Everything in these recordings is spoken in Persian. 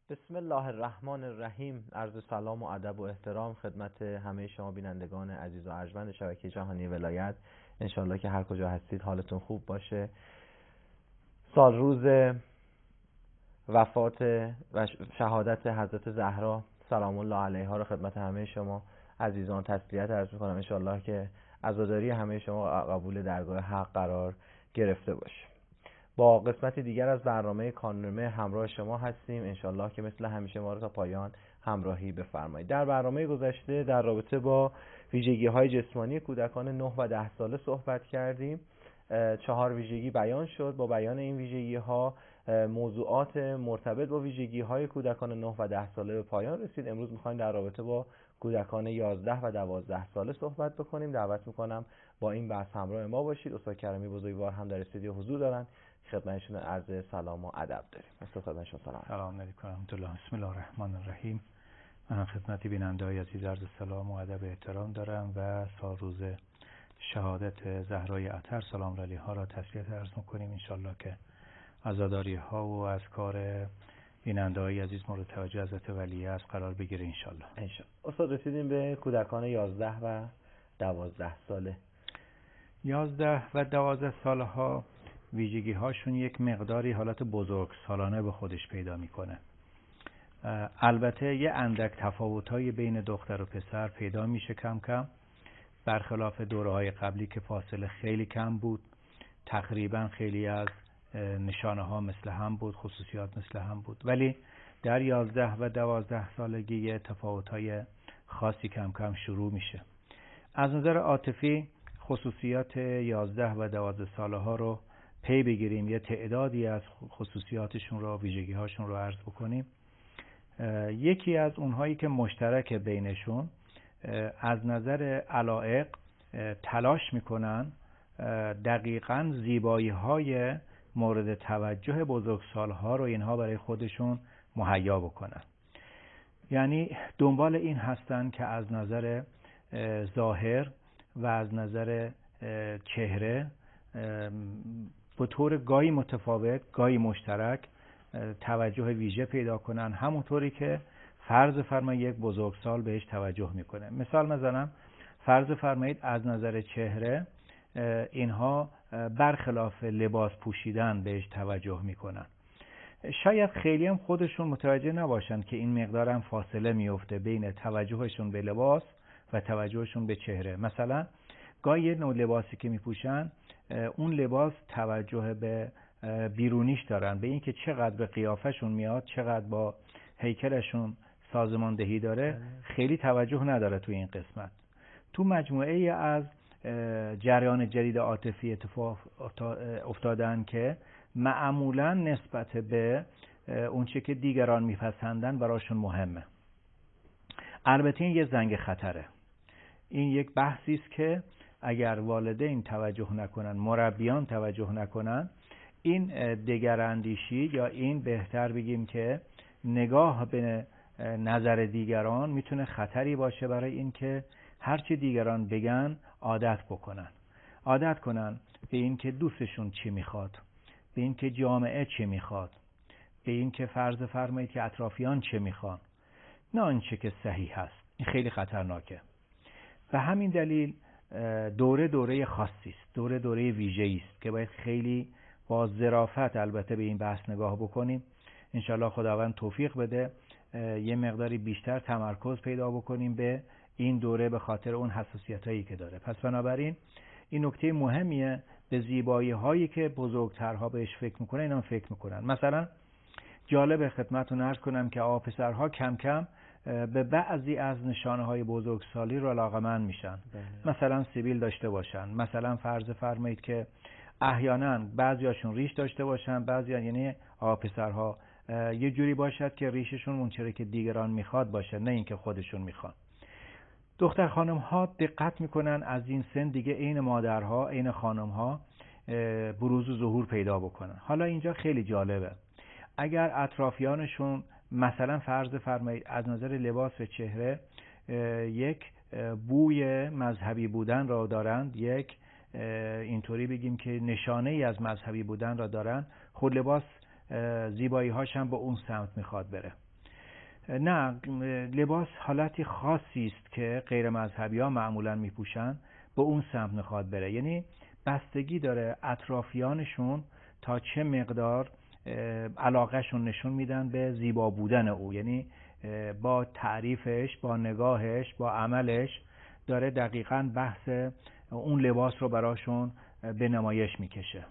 بسم الله الرحمن الرحیم. عرض سلام و ادب و احترام خدمت همه شما بینندگان عزیز و ارجمند شبکه جهانی ولایت. انشالله که هر کجا هستید حالتون خوب باشه. سال روز وفات و شهادت حضرت زهرا سلام الله علیها رو خدمت همه شما عزیزان تسلیت عرض می‌کنم. انشالله که عزاداری همه شما قبول درگاه حق قرار گرفته باشه. با قسمت دیگر از برنامه کانونمه همراه شما هستیم. انشالله که مثل همیشه ما رو تا پایان همراهی بفرمایید. در برنامه گذشته در رابطه با ویژگی‌های جسمانی کودکان 9 و 10 ساله صحبت کردیم. 4 ویژگی بیان شد. با بیان این ویژگی‌ها موضوعات مرتبط با ویژگی‌های کودکان 9 و 10 ساله به پایان رسید. امروز می‌خوایم در رابطه با کودکان 11 و 12 ساله صحبت بکنیم. دعوت می‌کنم با این بحث همراه ما باشید. استاد کرمی بزرگوار هم در استودیو حضور دارن. خدمتشون عرض سلام و ادب داریم. استاد خدمتشون سلام علیکم و رحمت الله. بسم الله الرحمن الرحیم. من خدمت بیننده‌های عزیز عرض سلام و ادب و احترام دارم و سال روز شهادت زهرای اطهر سلام علیها را تسلیت عرض می‌کنیم. ان شاءالله که عزاداری‌ها و اذکار بیننده‌های عزیز مورد توجه حضرت ولیعصر قرار بگیره ان شاءالله. استاد رسیدیم به کودکان 11 و 12 ساله. 11 و 12 سالها ویژگی هاشون یک مقداری حالت بزرگسالانه به خودش پیدا میکنه. البته یه اندک تفاوت‌های بین دختر و پسر پیدا میشه کم کم، برخلاف دوره‌های قبلی که فاصله خیلی کم بود. تقریبا خیلی از نشانه ها مثل هم بود، خصوصیات مثل هم بود، ولی در 11 و 12 سالگی یه تفاوت‌های خاصی کم کم شروع میشه. از نظر عاطفی خصوصیات 11 و 12 ساله ها رو پی بگیریم، یه تعدادی از خصوصیاتشون رو، ویژگی هاشون رو عرض بکنیم. یکی از اونهایی که مشترک بینشون از نظر علایق تلاش میکنن دقیقاً زیبایی های مورد توجه بزرگسالها رو اینها برای خودشون مهیا بکنن. یعنی دنبال این هستن که از نظر ظاهر و از نظر چهره به طور گاهی متفاوت گاهی مشترک توجه ویژه پیدا کنن، همونطوری که فرض فرمایید یک بزرگسال بهش توجه میکنه. مثال مثلا فرض فرمایید از نظر چهره اینها برخلاف لباس پوشیدن بهش توجه میکنن. شاید خیلی هم خودشون متوجه نباشن که این مقدار هم فاصله میفته بین توجهشون به لباس و توجهشون به چهره. مثلا گاهی یه نوع لباسی که میپوشن اون لباس توجه به بیرونیش دارن، به این که چقدر به قیافشون میاد، چقدر با هیکلشون سازماندهی داره، خیلی توجه نداره تو این قسمت. تو مجموعه از جریان جدید عاطفی اتفاق افتادن که معمولا نسبت به اون چه که دیگران میپسندن براشون مهمه. البته این یه زنگ خطره. این یک بحثی است که اگر والدین توجه نکنن، مربیان توجه نکنن، این دگراندیشی یا این بهتر بگیم که نگاه به نظر دیگران میتونه خطری باشه برای این که هرچی دیگران بگن عادت کنن به این که دوستشون چی میخواد، به این که جامعه چی میخواد، به این که فرض فرمایید که اطرافیان چه میخوان، نه آنچه که صحیح هست. این خیلی خطرناکه. به همین دلیل دوره خاصی است، دوره ویژه‌ای است که باید خیلی با ظرافت البته به این بحث نگاه بکنیم. انشالله خداوند توفیق بده یه مقداری بیشتر تمرکز پیدا بکنیم به این دوره به خاطر اون حساسیتایی که داره. پس بنابراین این نکته مهمیه، به زیبایی هایی که بزرگترها بهش فکر میکنن اینا فکر میکنن. مثلا جالب خدمتتون عرض کنم که پسرها کم کم به بعضی از نشانه های بزرگسالی رو علاقه‌مند میشن. مثلا سیبیل داشته باشن، مثلا فرض فرمایید که احیانا بعضیاشون ریش داشته باشن، بعضیا یعنی پسرها یه جوری باشد که ریششون اونچه که دیگران میخواد باشه، نه اینکه خودشون میخوان. دختر خانم ها دقت میکنن از این سن دیگه عین مادرها، عین خانم ها بروز و ظهور پیدا بکنن. حالا اینجا خیلی جالبه، اگر اطرافیانشون مثلا فرض فرمایید از نظر لباس و چهره یک بوی مذهبی بودن را دارند، یک اینطوری بگیم که نشانه ای از مذهبی بودن را دارن، خود لباس زیبایی هاش هم به اون سمت میخواد بره. نه، لباس حالتی خاصی است که غیر مذهبی ها معمولا میپوشن، به اون سمت میخواد بره. یعنی بستگی داره اطرافیانشون تا چه مقدار علاقهشون نشون میدن به زیبا بودن او، یعنی با تعریفش، با نگاهش، با عملش داره دقیقاً بحث اون لباس رو براشون به نمایش میکشه.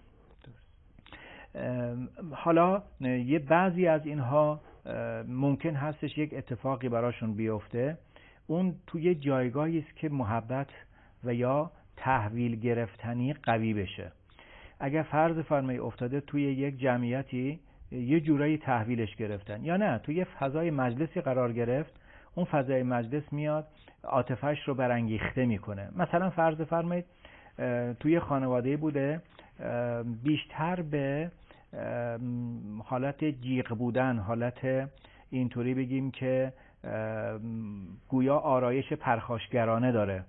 حالا یه بعضی از اینها ممکن هستش یک اتفاقی براشون بیفته، اون توی جایگاهی است که محبت و یا تحویل گرفتنی قوی بشه. اگر فرض فرمایید افتاده توی یک جمعیتی یه جورایی تحویلش گرفتن، یا نه توی فضای مجلسی قرار گرفت، اون فضای مجلس میاد عاطفه‌اش رو برانگیخته میکنه. مثلا فرض فرمایید توی خانواده بوده بیشتر به حالت جیغ بودن، حالت اینطوری بگیم که گویا آرایش پرخاشگرانه داره.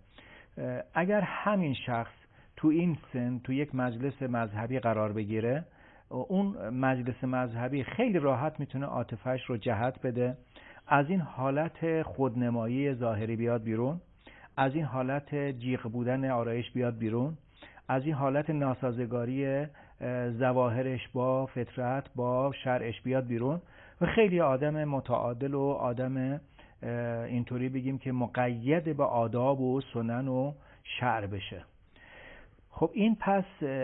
اگر همین شخص تو این سن تو یک مجلس مذهبی قرار بگیره، اون مجلس مذهبی خیلی راحت میتونه عاطفه‌اش رو جهت بده، از این حالت خودنمایی ظاهری بیاد بیرون، از این حالت جیغ بودن آرایش بیاد بیرون، از این حالت ناسازگاری ظواهرش با فطرت، با شرعش بیاد بیرون و خیلی آدم متعادل و آدم اینطوری بگیم که مقید به آداب و سنن و شرع بشه. خب این پس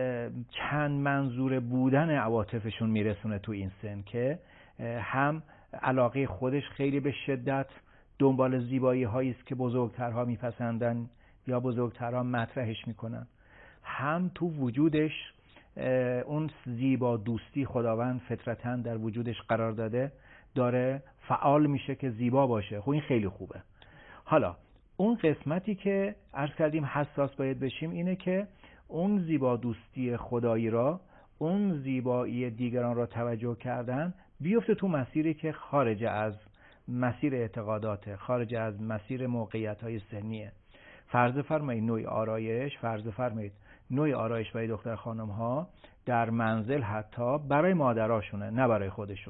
چند منظور بودن عواطفشون میرسونه تو این سن که هم علاقه خودش خیلی به شدت دنبال زیبایی هایی است که بزرگترها میپسندن یا بزرگترها مطرحش میکنن، هم تو وجودش اون زیبا دوستی خداوند فطرتاً در وجودش قرار داده داره فعال میشه که زیبا باشه. خب این خیلی خوبه. حالا اون قسمتی که عرض کردیم حساس باید بشیم اینه که اون زیبا دوستی خدایی را، اون زیبایی دیگران را توجه کردن بیفته تو مسیری که خارج از مسیر اعتقادات، خارج از مسیر موقعیت‌های سنیه. فرض فرمایید نوع آرایش، فرض فرمایید نوع آرایش برای دختر خانم ها در منزل حتی برای مادراشونه، نه برای خودشون.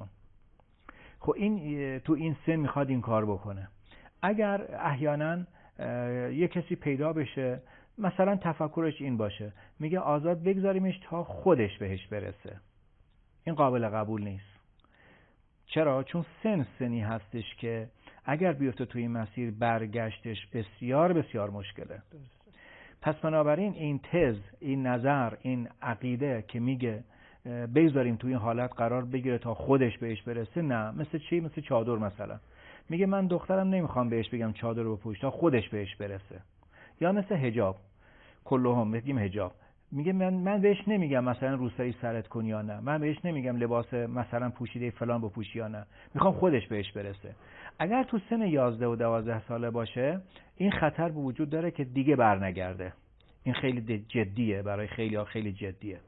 خب این تو این سن میخواد این کار بکنه. اگر احیانا یه کسی پیدا بشه مثلا تفکرش این باشه، میگه آزاد بگذاریمش تا خودش بهش برسه، این قابل قبول نیست. چرا؟ چون سنی هستش که اگر بیفته توی این مسیر برگشتش بسیار بسیار مشکله. پس بنابراین این تز، این نظر، این عقیده که میگه بگذاریم توی این حالت قرار بگیره تا خودش بهش برسه، نه. مثل چی؟ مثل چادر مثلا. میگه من دخترم نمیخوام بهش بگم چادر رو بپوش تا خودش بهش برسه. یا مثل حجاب، کلهم بگیم حجاب، میگه من بهش نمیگم مثلا روسری سرت کن یا نه، من بهش نمیگم لباس مثلا پوشیده فلان بپوش یا نه، میخوام خودش بهش برسه. اگر تو سن 11 و 12 ساله باشه این خطر به وجود داره که دیگه برنگرده. این خیلی جدیه، برای خیلی ها خیلی جدیه.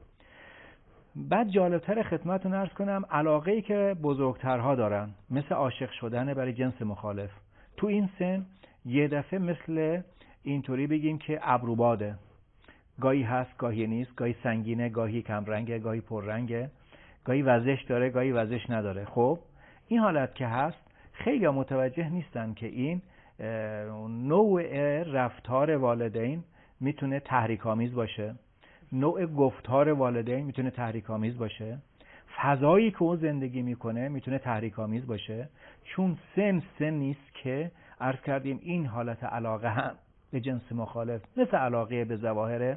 بعد جالبتر خدمتتون عرض کنم علاقه‌ای که بزرگترها دارن مثل عاشق شدن برای جنس مخالف، تو این سن یه دفعه مثل اینطوری بگیم که ابروباده، گاهی هست گاهی نیست، گاهی سنگینه گاهی کم رنگه، گاهی پر رنگه، گاهی وزش داره گاهی وزش نداره. خب این حالت که هست خیلی متوجه نیستن که این نوع رفتار والدین میتونه تحریک‌آمیز باشه، نوع گفتار والدین میتونه تحریک‌آمیز باشه، فضایی که او زندگی میکنه میتونه تحریک‌آمیز باشه، چون سن نیست که عرض کردیم این حالت علاقه هم به جنس مخالف مثل علاقه به ظواهر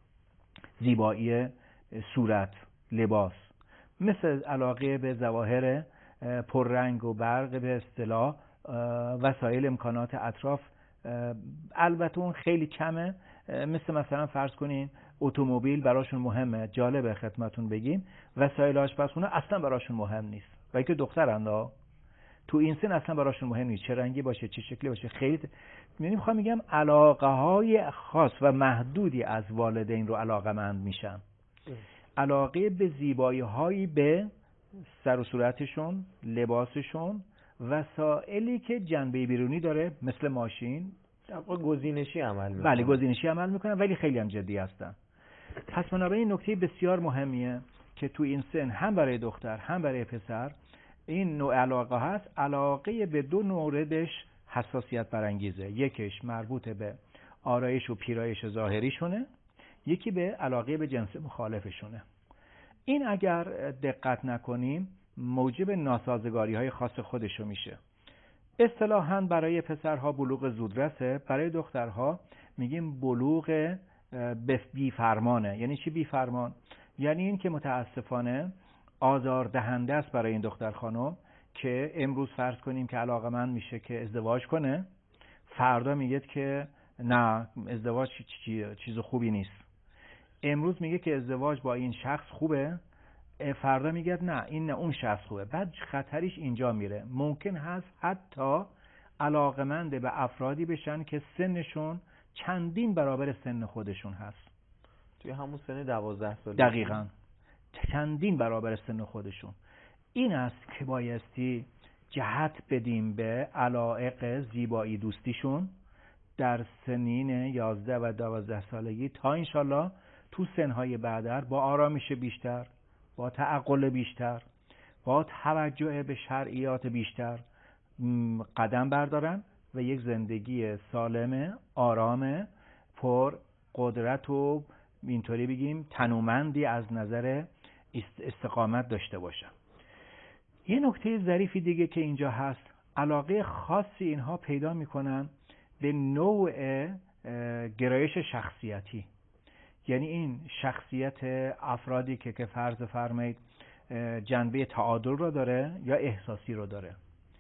زیبایی صورت، لباس، مثل علاقه به ظواهر پررنگ و برق به اصطلاح وسایل امکانات اطراف، البته اون خیلی کمه. مثلا فرض کنین اتومبیل براشون مهمه، جالبه خدمتون بگیم وسایل آشپزخونه اصلا براشون مهم نیست، و اینکه دخترند تو این سن اصلا براشون مهم نیست چه رنگی باشه چه شکلی باشه. خیلی میخوام میگم علاقه های خاص و محدودی از والدین رو علاقه‌مند میشن. علاقه به زیبایی هایی به سر و صورتشون، لباسشون، وسایلی که جنبه بیرونی داره مثل ماشین، گزینشی عمل میکنن. بله گزینشی عمل میکنن ولی خیلی هم جدی هستن. پس بنابراین نکته بسیار مهمیه که تو این سن هم برای دختر هم برای پسر این نوع علاقه هست، علاقه به دو موردش حساسیت برانگیزه. یکیش مربوط به آرایش و پیرایش ظاهریشونه، یکی به علاقه به جنس مخالفشونه. این اگر دقت نکنیم موجب ناسازگاری‌های خاص خودشو میشه. اصطلاحاً برای پسرها بلوغ زودرسه، برای دخترها میگیم بلوغ بی‌فرمانه. یعنی چی بی‌فرمان؟ یعنی این که متاسفانه آزاردهنده است برای این دختر خانم که امروز فرض کنیم که علاقه‌مند میشه که ازدواج کنه، فردا میگه که نه ازدواج چیز خوبی نیست. امروز میگه که ازدواج با این شخص خوبه، فردا میگه نه این نه اون شخص خوبه. بعد خطریش اینجا میره. ممکن هست حتی علاقه‌مند به افرادی بشن که سنشون چندین برابر سن خودشون هست. توی همون سن 12 سالگی. دقیقاً چندین برابر سن خودشون. این است که بایستی جهت بدیم به علایق زیبایی دوستیشون در سنین 11 و 12 سالگی تا انشالله تو سنهای بعدر با آرامش بیشتر، با تعقل بیشتر، با توجه به شرعیات بیشتر قدم بردارن و یک زندگی سالم، آرام، پر قدرت و اینطوری بگیم تنومندی از نظر استقامت داشته باشن. یه نکته ظریفی دیگه که اینجا هست، علاقه خاصی اینها پیدا میکنن به نوع گرایش شخصیتی. یعنی این شخصیت افرادی که فرض فرمایید جنبه تعادل رو داره یا احساسی رو داره.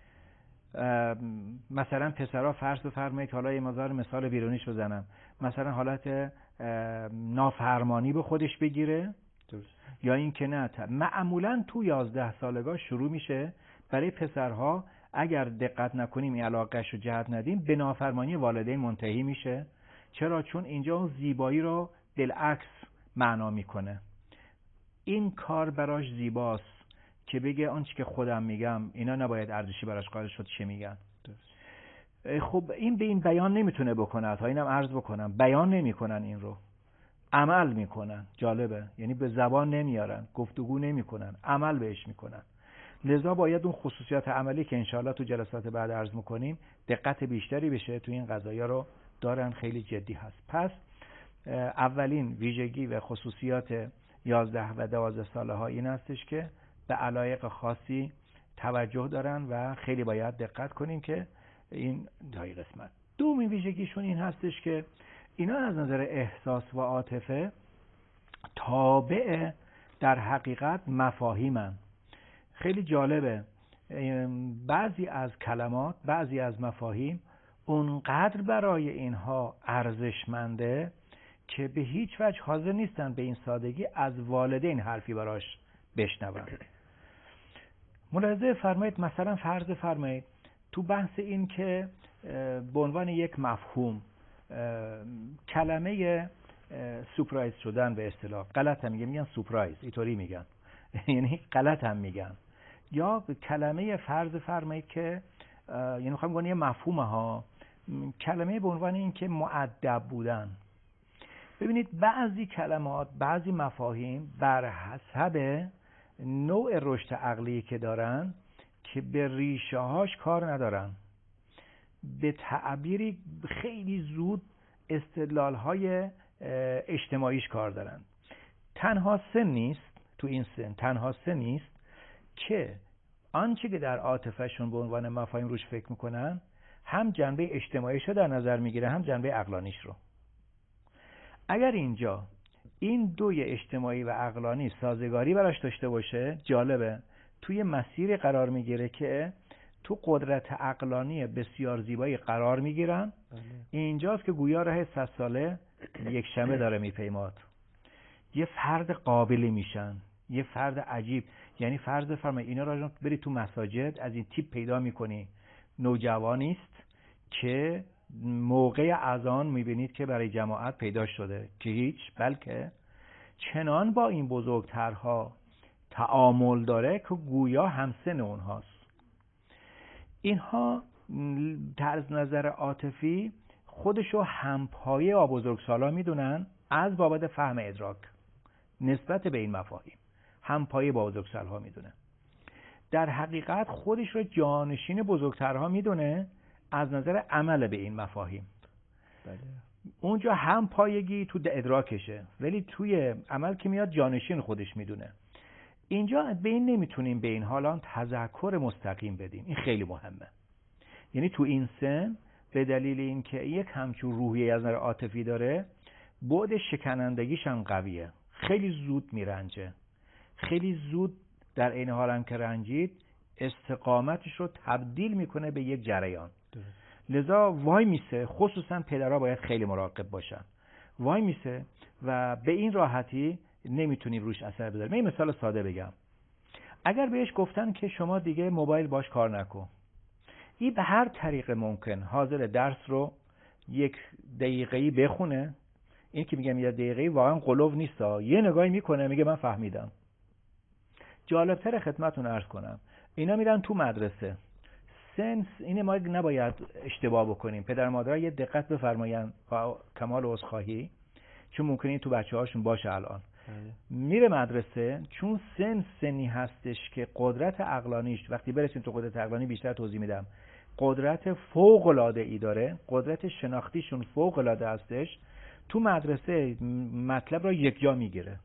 مثلا پسرها فرض فرمایید، حالا یه مثال بیرونیش بزنم، مثلا حالت نافرمانی به خودش بگیره یا این که نه. معمولا تو 11 سالگاه شروع میشه برای پسرها، اگر دقت نکنیم این علاقهش رو جهت ندیم، به نافرمانی والدین منتهی میشه. چرا؟ چون اینجا اون زیبایی رو بالعکس معنا میکنه. این کار براش زیباست که بگه آنچه که خودم میگم اینا نباید ارزشی براش قائل شد چه میگن. خب این به این بیان نمیتونه بکنه، تا اینم عرض بکنم بیان نمیکنن، این رو عمل میکنن. جالبه، یعنی به زبان نمیارن، گفتگو نمیکنن، عمل بهش میکنن. لذا باید اون خصوصیات عملی که انشاءالله تو جلسات بعد عرض میکنیم دقت بیشتری بشه تو این قضایا رو دارن، خیلی جدی هست. پس اولین ویژگی و خصوصیات 11 و 12 ساله ها این هستش که به علایق خاصی توجه دارن و خیلی باید دقت کنیم که این دایی قسمت. دومین ویژگیشون این هستش که اینا از نظر احساس و عاطفه تابع در حقیقت مفاهیمن. خیلی جالبه، بعضی از کلمات، بعضی از مفاهیم اونقدر برای اینها ارزشمنده که به هیچ وجه حاضر نیستن به این سادگی از والدین حرفی براش بشنون. ملاحظه فرمایید، مثلا فرض فرمایید تو بحث این که به عنوان یک مفهوم کلمه سورپرایز شدن به اصطلاح غلط هم میگن سورپرایز، اینطوری میگن یعنی غلط هم میگن. یا کلمه فرض فرمایید که یعنی میخوام بگم یه مفهومه ها، کلمه به عنوان این که مؤدب بودن. ببینید بعضی کلمات، بعضی مفاهیم بر حسب نوع رشد عقلی که دارن که به ریشه هاش کار ندارن، به تعبیری خیلی زود استدلال های اجتماعیش کار دارن. تنها سن نیست تو این سن، تنها سن نیست که آنچه که در عاطفه‌شون به عنوان مفاهیم روش فکر میکنن هم جنبه اجتماعیش رو در نظر میگیره هم جنبه عقلانیش رو. اگر اینجا این دوی اجتماعی و عقلانی سازگاری براش داشته باشه، جالبه توی مسیری قرار میگیره که تو قدرت عقلانی بسیار زیبایی قرار میگیرن. اینجاست که گویا راه 100 ساله یک شمه داره میپیماد. یه فرد قابلی میشن، یه فرد عجیب. یعنی فرض فرمایید اینا را برید تو مساجد از این تیپ پیدا میکنی، نوجوانی است که موقع اذان میبینید که برای جماعت پیدا شده که هیچ، بلکه چنان با این بزرگترها تعامل داره که گویا همسن اونهاست. اینها طرز نظر عاطفی خودشو همپایه با بزرگسالا میدونن از بابت فهم ادراک نسبت به این مفاهیم، همپایه با بزرگسالها میدونن. در حقیقت خودش رو جانشین بزرگترها میدونه از نظر عمل به این مفاهیم. بله. اونجا هم پایگی تو ادراکشه، ولی توی عمل که میاد جانشین خودش میدونه. اینجا به این نمیتونیم به این حالان تذکر مستقیم بدیم. این خیلی مهمه. یعنی تو این سن به دلیل اینکه یک همچون روحیه از نظر عاطفی داره، بعد شکنندگیش هم قویه، خیلی زود میرنجه، خیلی زود در این حال هم که رنجید استقامتش رو تبدیل میکنه به یک جریان. لذا وای میسه، خصوصا پدرها باید خیلی مراقب باشن. وای میسه و به این راحتی نمیتونی روش اثر بذاری. من مثال ساده بگم. اگر بهش گفتن که شما دیگه موبایل باش کار نکن، این به هر طریق ممکن حاضر درس رو 1 دقیقه‌ای بخونه. این که میگم 1 دقیقه‌ای واقعا قلوب نیست، یه نگاهی میکنه میگه من فهمیدم. جالبتر خدمتتون عرض کنم، اینا میرن تو مدرسه. سنس اینه، ما نباید اشتباه بکنیم. پدر مادرها یه دقت بفرمایند، کمال عذرخواهی، چون ممکنه این تو بچه‌هاشون باشه الان. میره مدرسه، چون سنی هستش که قدرت عقلانیش، وقتی برسیم تو قدرت عقلانی بیشتر توضیح میدم، قدرت فوق العاده ای داره، قدرت شناختیشون فوق العاده هستش. تو مدرسه مطلب را یک جا میگیره.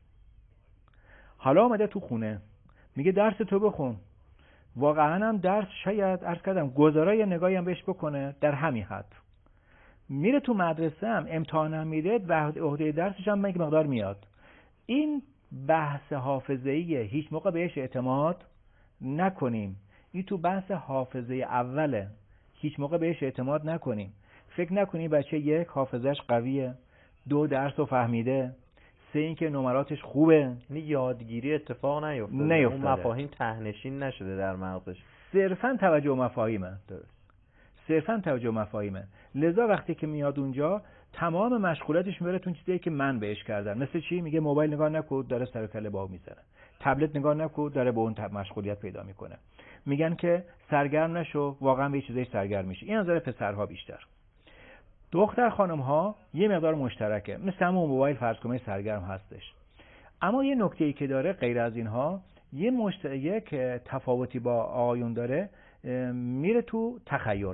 حالا اومده تو خونه میگه درس تو بخون. واقعا هم درس شاید عرض کردم گزارای یه نگاهی هم بهش بکنه در همین حد. میره تو مدرسه هم امتحان هم میده و عهده درسش هم یک مقدار میاد. این بحث حافظه‌ایه، هیچ موقع بهش اعتماد نکنیم. این تو بحث حافظه اوله، هیچ موقع بهش اعتماد نکنیم. فکر نکنیم بچه 1 حافظش قویه، 2 درس رو فهمیده، 3 اینکه نمراتش خوبه. یعنی یادگیری اتفاق نیفتاده. اون مفاهیم تهنشین نشده در مغزش. صرفاً توجه مفاهیمه. درست. صرفاً توجه مفاهیمه. لذا وقتی که میاد اونجا تمام مشغولیتش میبره تو چیزایی که من بهش کردم. مثل چی؟ میگه موبایل نگاه نکن، داره سر کله با میزنه. تبلت نگاه نکن، داره به اون مشغولیت پیدا میکنه. میگن که سرگرم نشو، واقعا به چیزایی سرگرم میشه. این نظر پسرها بیشتر. دختر خانم ها یه مقدار مشترکه، مثل همون موبایل فرض کنید سرگرم هستش. اما یه نکته‌ای که داره غیر از اینها، یک تفاوتی با آقایون داره، میره تو تخیل.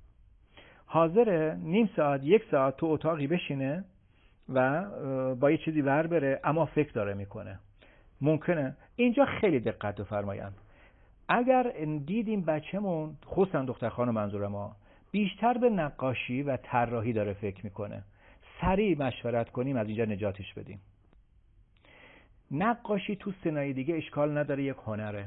حاضره نیم ساعت 1 ساعت تو اتاقی بشینه و با یه چیزی ور بره، اما فکر داره میکنه. ممکنه اینجا خیلی دقت بفرمایید. اگر دیدیم بچه‌مون، خصوصا دختر خانم منظور ما، بیشتر به نقاشی و طراحی داره فکر میکنه، سریع مشورت کنیم از اینجا نجاتش بدیم. نقاشی تو سنای دیگه اشکال نداره، یک هنره.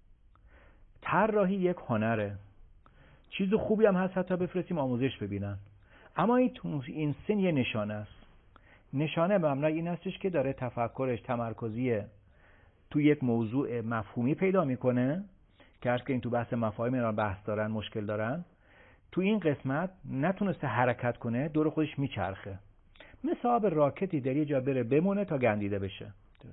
طراحی یک هنره. چیز خوبی هم هست حتی بفرستیم آموزش ببینن. اما این سن یه نشانه است. نشانه به معنای این هستش که داره تفکرش تمرکزیه تو یک موضوع مفهومی پیدا میکنه که هر که این تو بحث مفاهیم اینا بحث دارن، مشکل دارن. تو این قسمت نتونسته حرکت کنه، دور خودش میچرخه. مثل آب راکتی در یه جا بره بمونه تا گندیده بشه.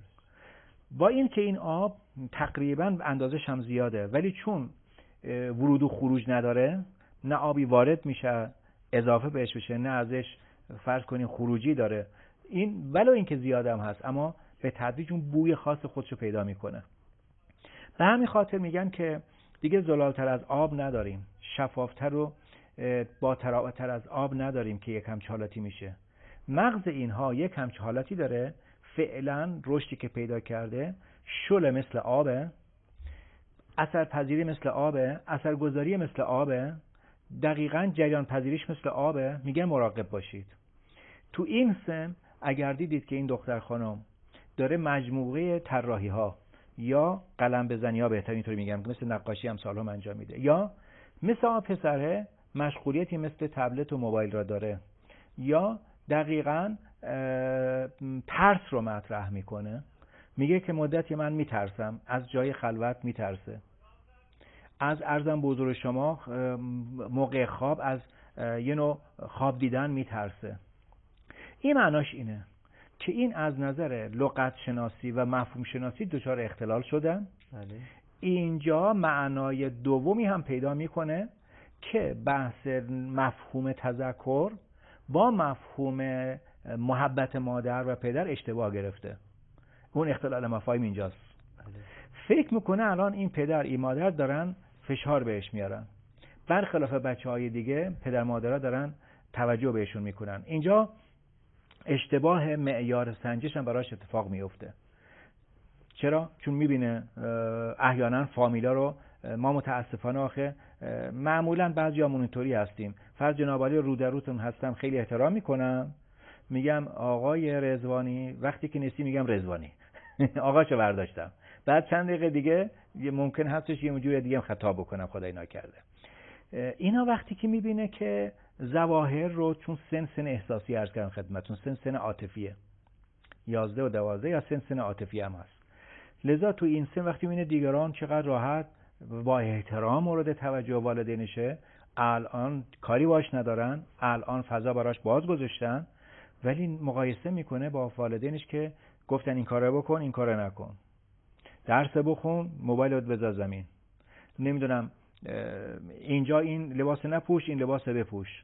با این که این آب تقریبا اندازش هم زیاده، ولی چون ورود و خروج نداره، نه آبی وارد میشه اضافه بهش بشه، نه ازش فرض کنین خروجی داره. این ولو این که زیاد هم هست، اما به تدریج اون بوی خاص خودشو پیدا میکنه. به همین خاطر میگن که دیگه زلالتر از آب نداریم، شفافتر و با تراوتر از آب نداریم که یک همچه حالتی میشه. مغز اینها یک همچه حالتی داره، فعلا رشدی که پیدا کرده شل مثل آبه، اثرپذیری مثل آبه، اثرگذاری مثل آبه، دقیقاً جریان پذیریش مثل آبه. میگه مراقب باشید. تو این سن اگر دیدید که این دختر خانم داره مجموعه طراحی ها یا قلم بزنی ها، بهتر اینطوری میگم، مثل نقاشی هم سالها انجام میده، یا مثل آن پسره مشغولیتی مثل تبلت و موبایل را داره، یا دقیقاً ترس رو مطرح میکنه، میگه که مدتی من میترسم، از جای خلوت میترسه، از عرضم بزرگ شما موقع خواب از یه نوع خواب دیدن میترسه. این معناش اینه که این از نظر لغت شناسی و مفهوم شناسی دچار اختلال شدن. اینجا معنای دومی هم پیدا میکنه که بحث مفهوم تذکر با مفهوم محبت مادر و پدر اشتباه گرفته. اون اختلال مفاهیم اینجاست. فکر میکنه الان این پدر این مادر دارن فشار بهش میارن، برخلاف بچه‌های دیگه پدر مادرها دارن توجه بهشون میکنن. اینجا اشتباه معیار سنجش هم براش اتفاق میفته. چرا؟ چون میبینه احیانا فامیلا رو، ما متاسفانه آخه معمولا بعضیامون اینطوری هستیم، فرض جناب عالی رو در روتون هستم، خیلی احترام میکنم، میگم آقای رضوانی، وقتی که نیستی میگم رضوانی آقاشو برداشتم، بعد چند دقیقه دیگه ممکن هستش یه جور دیگه هم خطا بکنم، خدای نکرده. اینا وقتی که میبینه که ظواهر رو، چون سن احساسی عرض کردم خدمتتون، سن عاطفیه، 11 و 12 یا سن عاطفی هم هست، لذا تو این سن وقتی میبینه دیگران چقدر راحت با احترام مورد توجه والدینشه، الان کاری باش ندارن، الان فضا براش باز گذاشتن، ولی مقایسه میکنه با والدینش که گفتن این کارو بکن این کارو نکن، درس بخون، موبایلت بذار زمین، نمیدونم اینجا این لباس نپوش این لباس بپوش.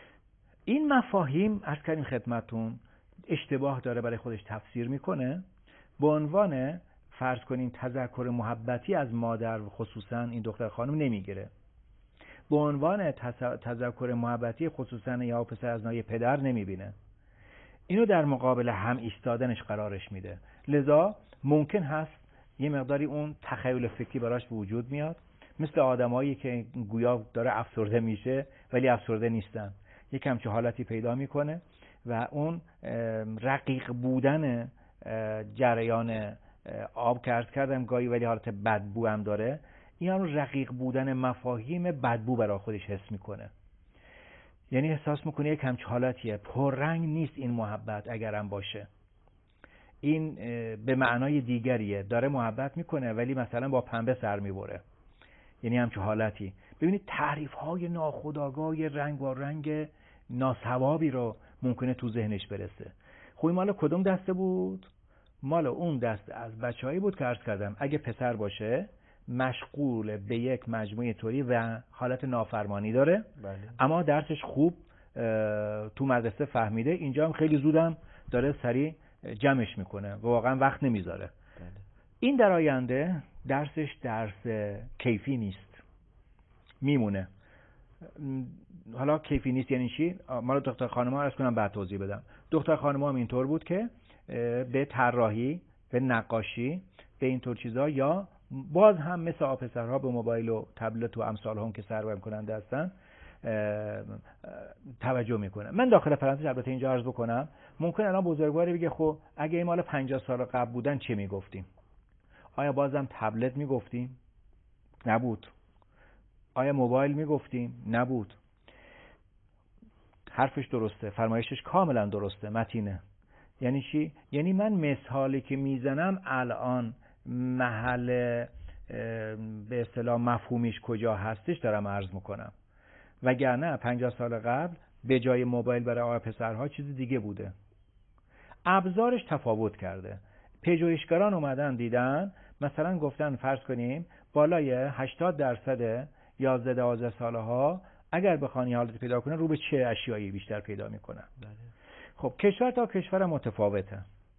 این مفاهیم عرض کردیم خدمتتون اشتباه داره برای خودش تفسیر میکنه، به عنوان فرض کنین تذکر محبتی از مادر خصوصا این دختر خانم نمیگیره، به عنوان تذکر محبتی خصوصا یا پسر از نای پدر نمیبینه، اینو در مقابل هم ایستادنش قرارش میده، لذا ممکن هست یه مقداری اون تخیل فکری براش به وجود میاد، مثل آدمایی که گویا داره افسرده میشه ولی افسرده نیستن، یک همچه حالتی پیدا میکنه و اون رقیق بودن جریان آب که عرض کردم گاهی ولی حالت بدبو هم داره، این هم رقیق بودن مفاهیم بدبو برای خودش حس میکنه، یعنی احساس میکنه یک همچه حالتیه، پررنگ نیست این محبت، اگرم باشه این به معنای دیگریه، داره محبت میکنه ولی مثلا با پنبه سر میبره، یعنی همچه حالتی. ببینید تعریف های ناخودآگاه رنگ و رنگ ناسوابی رو ممکنه تو ذهنش برسه. خوی مال کدوم دسته بود؟ مال اون دسته از بچه‌هایی بود که عرض کردم اگه پسر باشه مشغول به یک مجموعه طوری و حالت نافرمانی داره، بله. اما درسش خوب تو مدرسه فهمیده، اینجا هم خیلی زودم داره سریع جمعش میکنه و واقعا وقت نمیذاره. بله. این در آینده درسش درس کیفی نیست، میمونه. حالا کیفی نیست یعنی چی؟ ما رو دختر خانم ها عرض کنم بعد توضیح بدم. دختر خانم هم اینطور بود که به طراحی، به نقاشی، به اینطور چیزا، یا باز هم مثل آپسرها به موبایل و تبلت و امثال هم که سرگرم کننده هستن توجه میکنه. من داخل پرانتز البته اینجا عرض بکنم، ممکن الان بزرگواری بگه خب اگه این مال 50 سال قبل بودن چه میگفتیم؟ آیا بازم تبلت میگفتیم؟ نبود. آیا موبایل میگفتیم؟ نبود. حرفش درسته، فرمایشش کاملا درسته، متینه. یعنی چی؟ یعنی من مثالی که میزنم الان محل به اصطلاح مفهومیش کجا هستش دارم عرض میکنم، وگرنه 50 سال قبل به جای موبایل برای آقای پسرها چیز دیگه بوده، ابزارش تفاوت کرده. پژوهشگران اومدن دیدن مثلا گفتن فرض کنیم بالای 80% 11-12 ساله ها اگر بخوان حالت پیدا کنن رو به چه اشیایی بیشتر پیدا میکنن. خب کشور تا کشور متفاوته،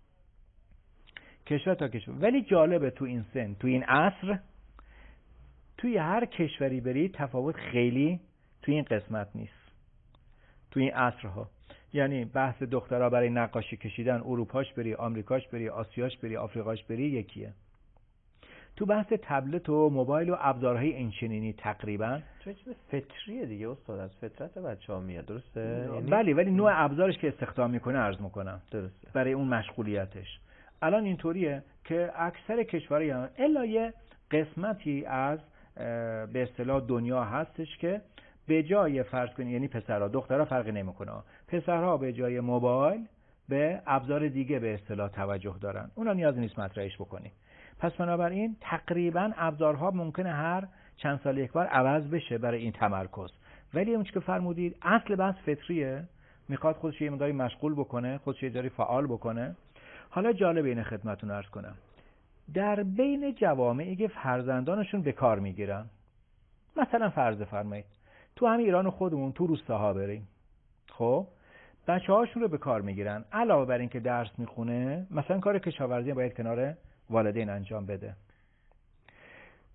کشور تا کشور، ولی جالبه تو این سن، تو این عصر، توی هر کشوری بری تفاوت خیلی توی این قسمت نیست، توی این عصرها. یعنی بحث دخترها برای نقاشی کشیدن اروپاش بری، آمریکاش بری، آسیاش بری، آفریقاش بری یکیه. تو بحث تبلت و موبایل و ابزارهای اینچنینی تقریبا چون چیز فطریه دیگه استاد، از فطرت بچه‌ها میاد، درسته؟ بله، ولی نوع ابزارش که استخدام میکنه عرض میکنم درسته برای اون مشغولیتش. الان اینطوریه که اکثر کشورها الا یه قسمتی از به اصطلاح دنیا هستش که به جای فرض کنید، یعنی پسرها دخترها فرقی نمیکنه، پسرها به جای موبایل به ابزار دیگه به اصطلاح توجه دارن، اونا نیاز نیست مطرحش بکنی. پس بنابراین تقریبا ابزارها ممکنه هر چند سال یک بار عوض بشه برای این تمرکز، ولی اون چیزی که فرمودید اصل بحث فطریه، میخواد خودش یه مقداری مشغول بکنه، خودش یه جوری فعال بکنه. حالا جالب اینه خدمتتون عرض کنم، در بین جوامعی که فرزندانشون به کار میگیرن، مثلا فرض فرمایید تو همین ایران خودمون تو روستاها بریم، خب بچه‌هاشون رو به کار میگیرن، علاوه بر این که درس میخونه مثلا کار کشاورزی باید کنار والدین انجام بده،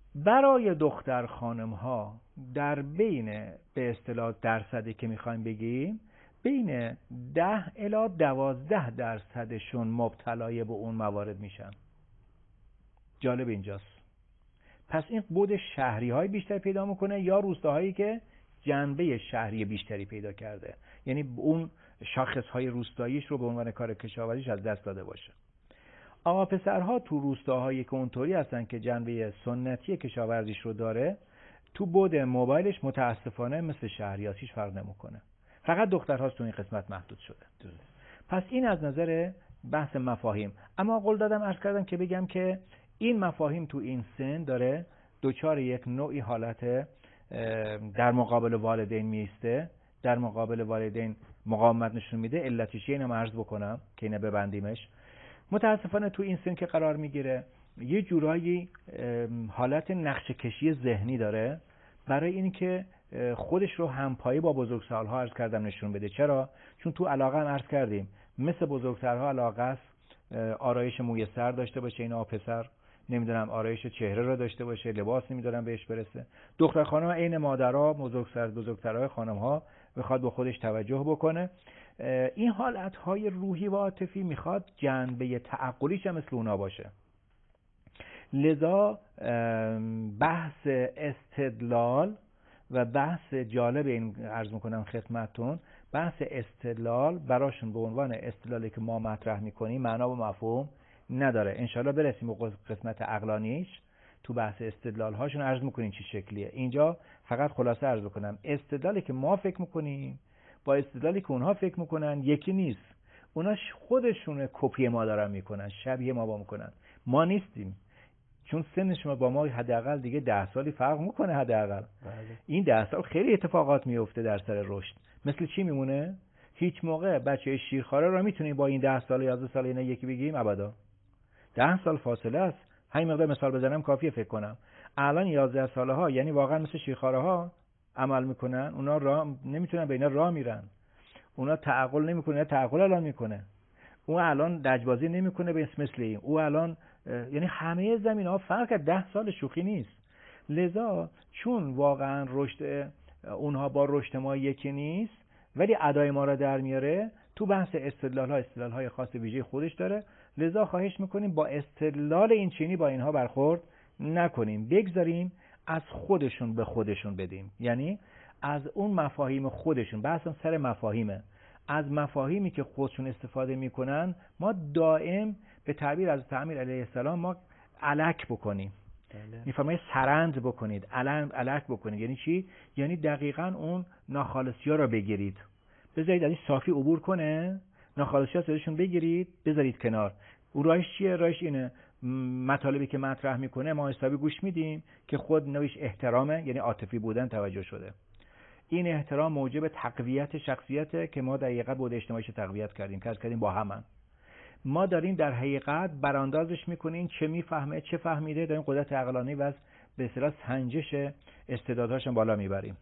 برای دختر خانم ها در بین به اصطلاح درصدی که میخوایم بگیم بین 10 الی 12% مبتلای به اون موارد میشن. جالب اینجاست. پس این بود شهری های بیشتر پیدا میکنه یا روستاهایی که جنبه شهری بیشتری پیدا کرده، یعنی اون شاخص های روستاییش رو به عنوان کار کشاورزیش از دست داده باشه. آقا پسرها تو روستاهایی که اونطوری هستن که جنبه سنتی کشاورزیش رو داره، تو بود موبایلش متاسفانه مثل شهریاتیش فرق نمیکنه. فقط دخترهاست تو این قسمت محدود شده. پس این از نظر بحث مفاهیم. اما قول دادم عرض کردم که بگم که این مفاهیم تو این سن داره دوچار یک نوعی حالت در مقابل والدین میسته، در مقابل والدین مقاومت نشون میده. علتش اینم عرض بکنم که اینه ببندیمش. متاسفانه تو این سن که قرار میگیره یه جورایی حالت نقشه کشی ذهنی داره برای اینکه خودش رو همپایی با بزرگسال‌ها عرض کردم نشون بده. چرا؟ چون تو علاقه هم عرض کردیم مثل بزرگترها علاقه است آرایش موی سر داشته باشه، اینا پسر نمیدونم آرایش چهره رو داشته باشه، لباس نمیدونم بهش برسه. دختر خانم عین مادرها بزرگترهای خانم‌ها بخواد به خودش توجه بکنه. این حالت‌های روحی و عاطفی میخواد جنبه تعقلیش هم مثل اونا باشه. لذا بحث استدلال و بحث جالب این عرض میکنم خدمتتون، بحث استدلال براشون به عنوان استدلالی که ما مطرح میکنیم معنا و مفهوم نداره. انشالله برسیم به قسمت عقلانیش تو بحث استدلال هاشون عرض میکنیم چی شکلیه. اینجا فقط خلاصه عرض کنم استدلالی که ما فکر میکنیم با استدلالی که اونها فکر میکنن یکی نیست. اونا خودشون کپی ما دارن میکنن، شبیه ما با میکنن، ما نیستیم. چون سن شما با ما حداقل دیگه 10 سالی فرق میکنه حداقل. این 10 سال خیلی اتفاقات میفته در سر رشد. مثل چی میمونه؟ هیچ موقع بچه شیرخواره رو میتونیم با این 10 سال 11 سال اینا یکی بگیم؟ ابدا. 10 سال فاصله است. همین مقدار مثال بزنم کافیه فکر کنم. الان 11 ساله ها یعنی واقعا مثل شیرخواره ها عمل میکنن. اونا راه نمیتونن، به اینا راه میرن. اونا تعقل نمیکنه، تعقل الان میکنه. اون الان لجبازی نمیکنه به مثل این. او الان یعنی همه زمینه‌ها فرق 10 سال شوخی نیست. لذا چون واقعا رشد اونها با رشد ما یکی نیست ولی ادای ما را در میاره، تو بحث استدلال‌های خاص ویژه خودش داره. لذا خواهش میکنیم با استدلال این چینی با اینها برخورد نکنیم، بگذاریم از خودشون به خودشون بدیم. یعنی از اون مفاهیم خودشون، بحثم سر مفاهیمه، از مفاهیمی که خودشون استفاده میکنن ما دائم به تعبیر از تعمیر علیه السلام ما الک بکنیم. میفهمید؟ سرند بکنید، الک بکنید. یعنی چی؟ یعنی دقیقاً اون ناخالصی‌ها رو بگیرید، بذارید از این صافی عبور کنه، ناخالصی‌ها ازشون بگیرید بذارید کنار. اون راهش چیه؟ راهش اینه مطالبی که مطرح میکنه ما حسابی گوش میدیم که خود نوعش احترامه، یعنی عاطفی بودن توجه شده. این احترام موجب تقویت شخصیته که ما در حقیقت بود اجتماعیش تقویت کردیم با همن. ما داریم در حقیقت براندازش میکنیم چه میفهمه چه فهمیده، داریم قدرت عقلانی و به اصطلاح سنجش استعدادهاشون بالا میبریم.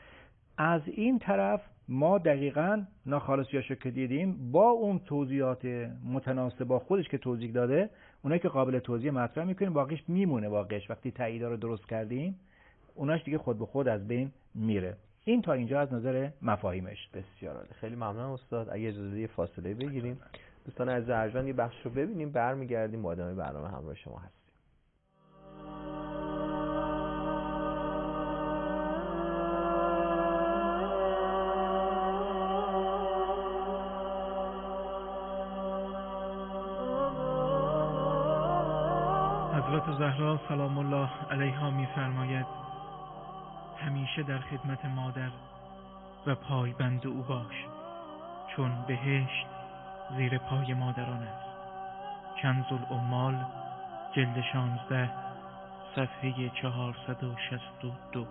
از این طرف ما دقیقاً ناخالصیاشو که دیدیم با اون توضیحات متناسب با خودش که توضیح داده، اونایی که قابل توضیح مطرح میکنیم واقعش میمونه. واقعش وقتی تاییدا رو درست کردیم اوناش دیگه خود به خود از بین میره. این تا اینجا از نظر مفاهیمش. بسیار عالی. خیلی ممنونم استاد. اگه اجازه فاصله بگیریم دوستان عزیز ارجمند یه بخش رو ببینیم، برمیگردیم با ادامه برنامه همراه شما هستیم. حضرت زهرا سلام الله علیها می‌فرماید همیشه در خدمت مادر و پایبند او باش، چون بهشت زیر پای مادران است. کنز العمال جلد 16 صفحه 462.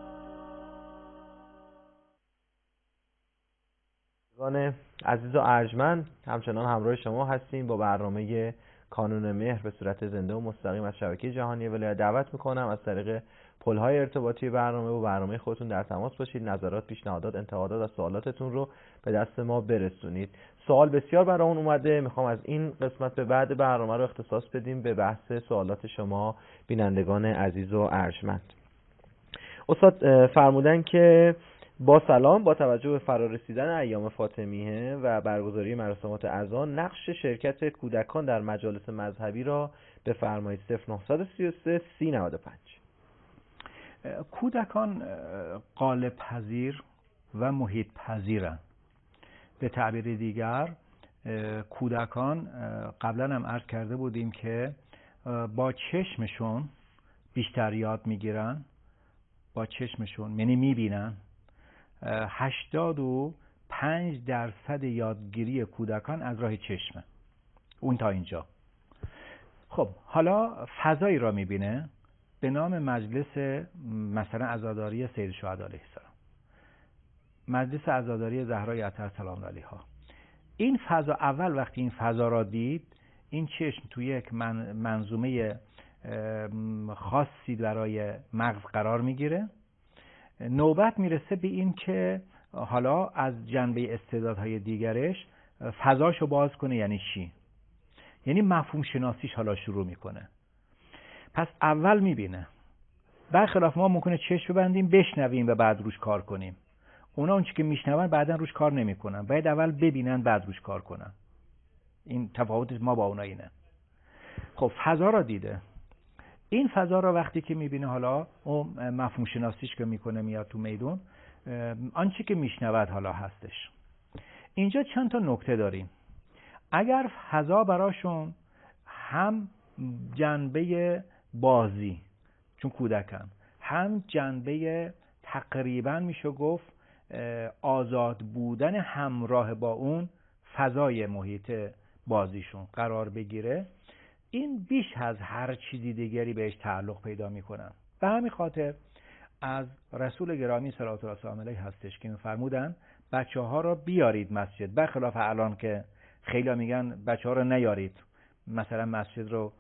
دوستان عزیز و ارجمند همچنان همراه شما هستیم با برنامه کانون مهر به صورت زنده و مستقیم از شبکه جهانی ولایت. دعوت میکنم از طریق پل‌های ارتباطی برنامه و برنامه خودتون در تماس باشید. نظرات، پیشنهادات، انتقادات و سوالاتتون رو به دست ما برسونید. سوال بسیار برامون اومده، میخوام از این قسمت به بعد برنامه رو اختصاص بدیم به بحث سوالات شما بینندگان عزیز و ارجمند. استاد فرمودن که با سلام، با توجه به فرارسیدن ایام فاطمیه و برگزاری مراسمات اذان، نقش شرکت کودکان در مجالس مذهبی را بفرمایید. 0933 3095. کودکان قالب پذیر و محیط پذیرن. به تعبیر دیگر کودکان قبلا هم عرض کرده بودیم که با چشمشون بیشتر یاد میگیرن، با چشمشون یعنی میبینن. 85% یادگیری کودکان از راه چشمه. اون تا اینجا. خب حالا فضایی را میبینه به نام مجلس مثلا عزاداری سید الشهدا علیه السلام، مجلس عزاداری زهرای اطهر سلام علیها. این فضا، اول وقتی این فضا را دید، این چشم توی یک منظومه خاصی برای مغز قرار میگیره. نوبت میرسه به این که حالا از جنبه استعدادهای دیگرش فضاشو باز کنه. یعنی چی؟ یعنی مفهوم شناسیش حالا شروع میکنه. پس اول میبینه، برخلاف ما ممکنه چشم ببندیم بشنویم و بعد روش کار کنیم. اونا اون چی که میشنون بعدن روش کار نمیکنن، باید اول ببینن بعد روش کار کنن. این تفاوت ما با اونا اینه. خب فضا را دیده. این فضا را وقتی که میبینه، حالا اون مفهوم شناسیش که میکنه میاد تو میدون، آنچه که میشنود حالا هستش. اینجا چند تا نکته داریم. اگر فضا براشون هم جنبه بازی، چون کودکن، هم جنبه تقریبا میشه گفت آزاد بودن همراه با اون فضای محیط بازیشون قرار بگیره، این بیش از هر چیزی دیگری بهش تعلق پیدا میکنن. به همین خاطر از رسول گرامی صلوات الله وسلامه علیه هستش که میفرمودن بچه‌ها را بیارید مسجد، برخلاف الان که خیلی میگن بچه‌ها را نیارید. مثلا مسجد رو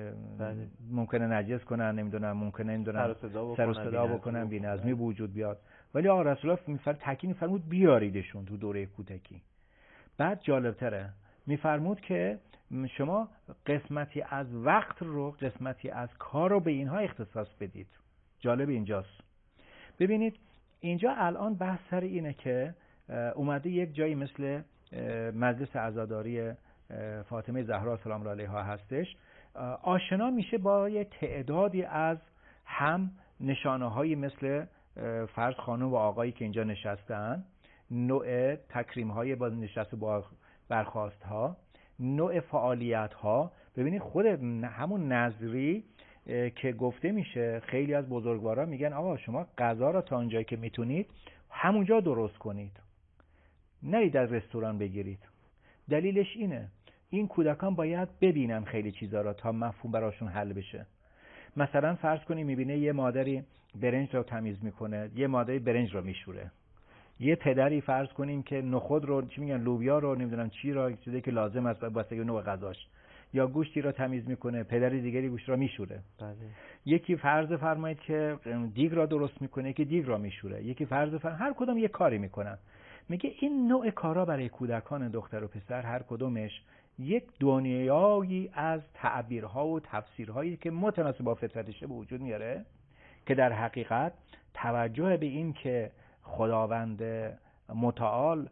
ممکنه نجس کنن، نمیدونم، ممکنه نمیدونم سر و صدا بکنن، بی‌نظمی به وجود بیاد. ولی آقا رسول الله تاکید میفرمود بیاریدشون تو دوره کودکی. بعد جالبتره میفرمود که شما قسمتی از وقت رو، قسمتی از کار رو به اینها اختصاص بدید. جالب اینجاست. ببینید اینجا الان بحث سر اینه که اومده یک جایی مثل مجلس عزاداری فاطمه زهرا سلام الله علیها هستش، آشنا میشه با یه تعدادی از هم نشانه‌هایی مثل فرض خانم و آقایی که اینجا نشستن، نوع تکریم‌های با نشست با برخاست‌ها، نوع فعالیت‌ها. ببینید خود همون نظری که گفته میشه، خیلی از بزرگوارا میگن آقا شما غذا را تا اونجایی که میتونید همونجا درست کنید، نرید از رستوران بگیرید. دلیلش اینه این کودکان باید ببینن خیلی چیزا را تا مفهوم براشون حل بشه. مثلا فرض کنید میبینه یه مادری برنج رو تمیز میکنه، یه مادری برنج رو میشوره، یه پدری فرض کنیم که نخود رو چی میگن لوبیا رو نمیدونم چی را چیزی که لازم است واسه نوع غذاش، یا گوشتی رو تمیز میکنه، پدری دیگری گوشت رو میشوره. بله. یکی فرض فرمایید که دیگ را درست میکنه، یکی دیگ را میشوره، یکی هر کدوم یه کاری میکنن. میگه این نوع کارا برای کودکان دختر و پسر هر کدومش یک دنیایی از تعبیرها و تفسیرهایی که متناسب با فطرتشه به وجود میاره، که در حقیقت توجه به این که خداوند متعال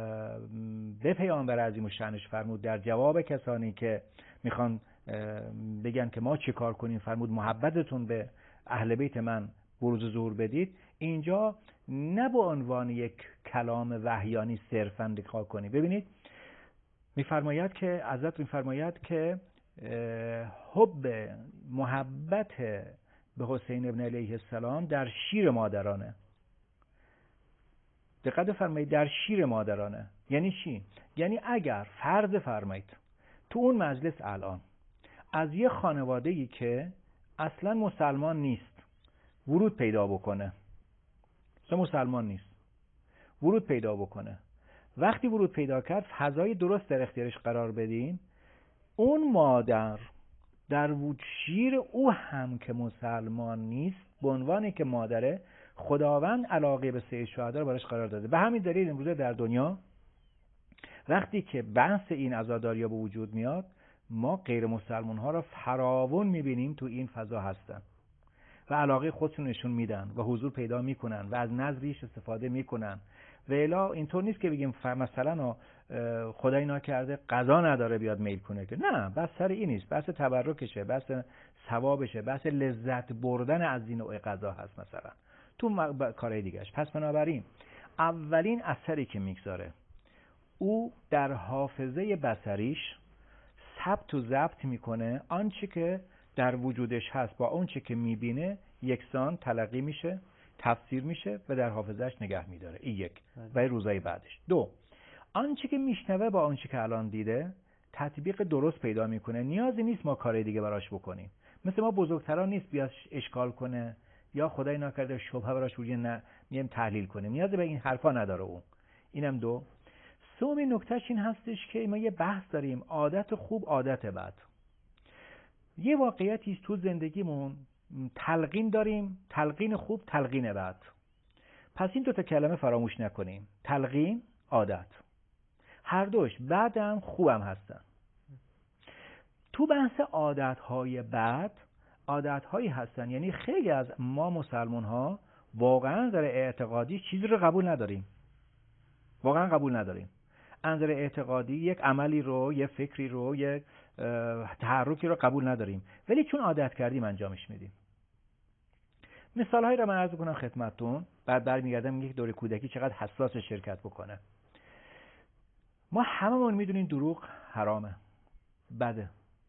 به پیامبر عظیم الشأنش فرمود در جواب کسانی که میخوان بگن که ما چه کار کنیم، فرمود محبتتون به اهل بیت من بروز ظهور بدید. اینجا نه به عنوان یک کلام وحیانی صرفاً دقیق کنید. ببینید میفرماید که حضرت میفرماید که حب محبت به حسین ابن علیه السلام در شیر مادرانه. دقت فرمایید در شیر مادرانه. یعنی چی؟ یعنی اگر فرض فرمایید تو اون مجلس الان از یه خانواده‌ای که اصلا مسلمان نیست ورود پیدا بکنه، اصلا مسلمان نیست ورود پیدا بکنه، وقتی ورود پیدا کرد فضای درست در اختیارش قرار بدین، اون مادر در شیر او هم که مسلمان نیست به عنوانی که مادره خداوند علاقه به سید شهدا رو براش قرار داده. به همین دلیل امروزه در دنیا وقتی که بحث این عزاداری‌ها به وجود میاد، ما غیر مسلمان ها رو فراوون میبینیم تو این فضا هستن و علاقه خودشون نشون میدن و حضور پیدا میکنن و از نظریش استفاده میکنن. و الا اینطور نیست که بگیم مثلا خدای ناکرده قضا نداره بیاد میل کنه، که نه، بس سر این نیست، بس تبرکشه، بس ثوابشه، بس لذت بردن از این نوع قضا هست مثلا تو کارهای دیگهش. پس بنابراین اولین اثری که میگذاره او در حافظه بصریش ثبت و ضبط میکنه، آنچه که در وجودش هست با آنچه که میبینه یکسان تلقی میشه، تفسیر میشه و در حافظهش نگه میداره. این یک. و روزای بعدش. دو، آنچه که میشنوه با آنچه که الان دیده تطبیق درست پیدا میکنه. نیازی نیست ما کار دیگه براش بکنیم. مثل ما بزرگتران نیست بیاد اشکال کنه یا خدای ناکرده شبهه براش وجود میم تحلیل کنیم. نیازی به این حرفا نداره اون. اینم دو. سومین نکتهش این هستش که ما یه بحث داریم، عادت خوب، عادت بد. یه واقعیتی تو زندگیمون تلقین داریم، تلقین خوب، تلقین بد. پس این دو تا کلمه فراموش نکنیم، تلقین، عادت. هر دوش بدم خوبم هستن. تو بحث عادتهای بد، عادتهایی هستن، یعنی خیلی از ما مسلمان ها واقعا در اعتقادی چیزی رو قبول نداریم، واقعا قبول نداریم. از نظر اعتقادی یک عملی رو، یک فکری رو، یک تحرکی رو قبول نداریم، ولی چون عادت کردیم انجامش میدیم. مثالهایی رو من عرض کنم خدمتتون، بعد برمیگردم یک دوره کودکی چقدر حساس شرکت بکنه. ما هممون میدونیم دروغ حرامه، بده.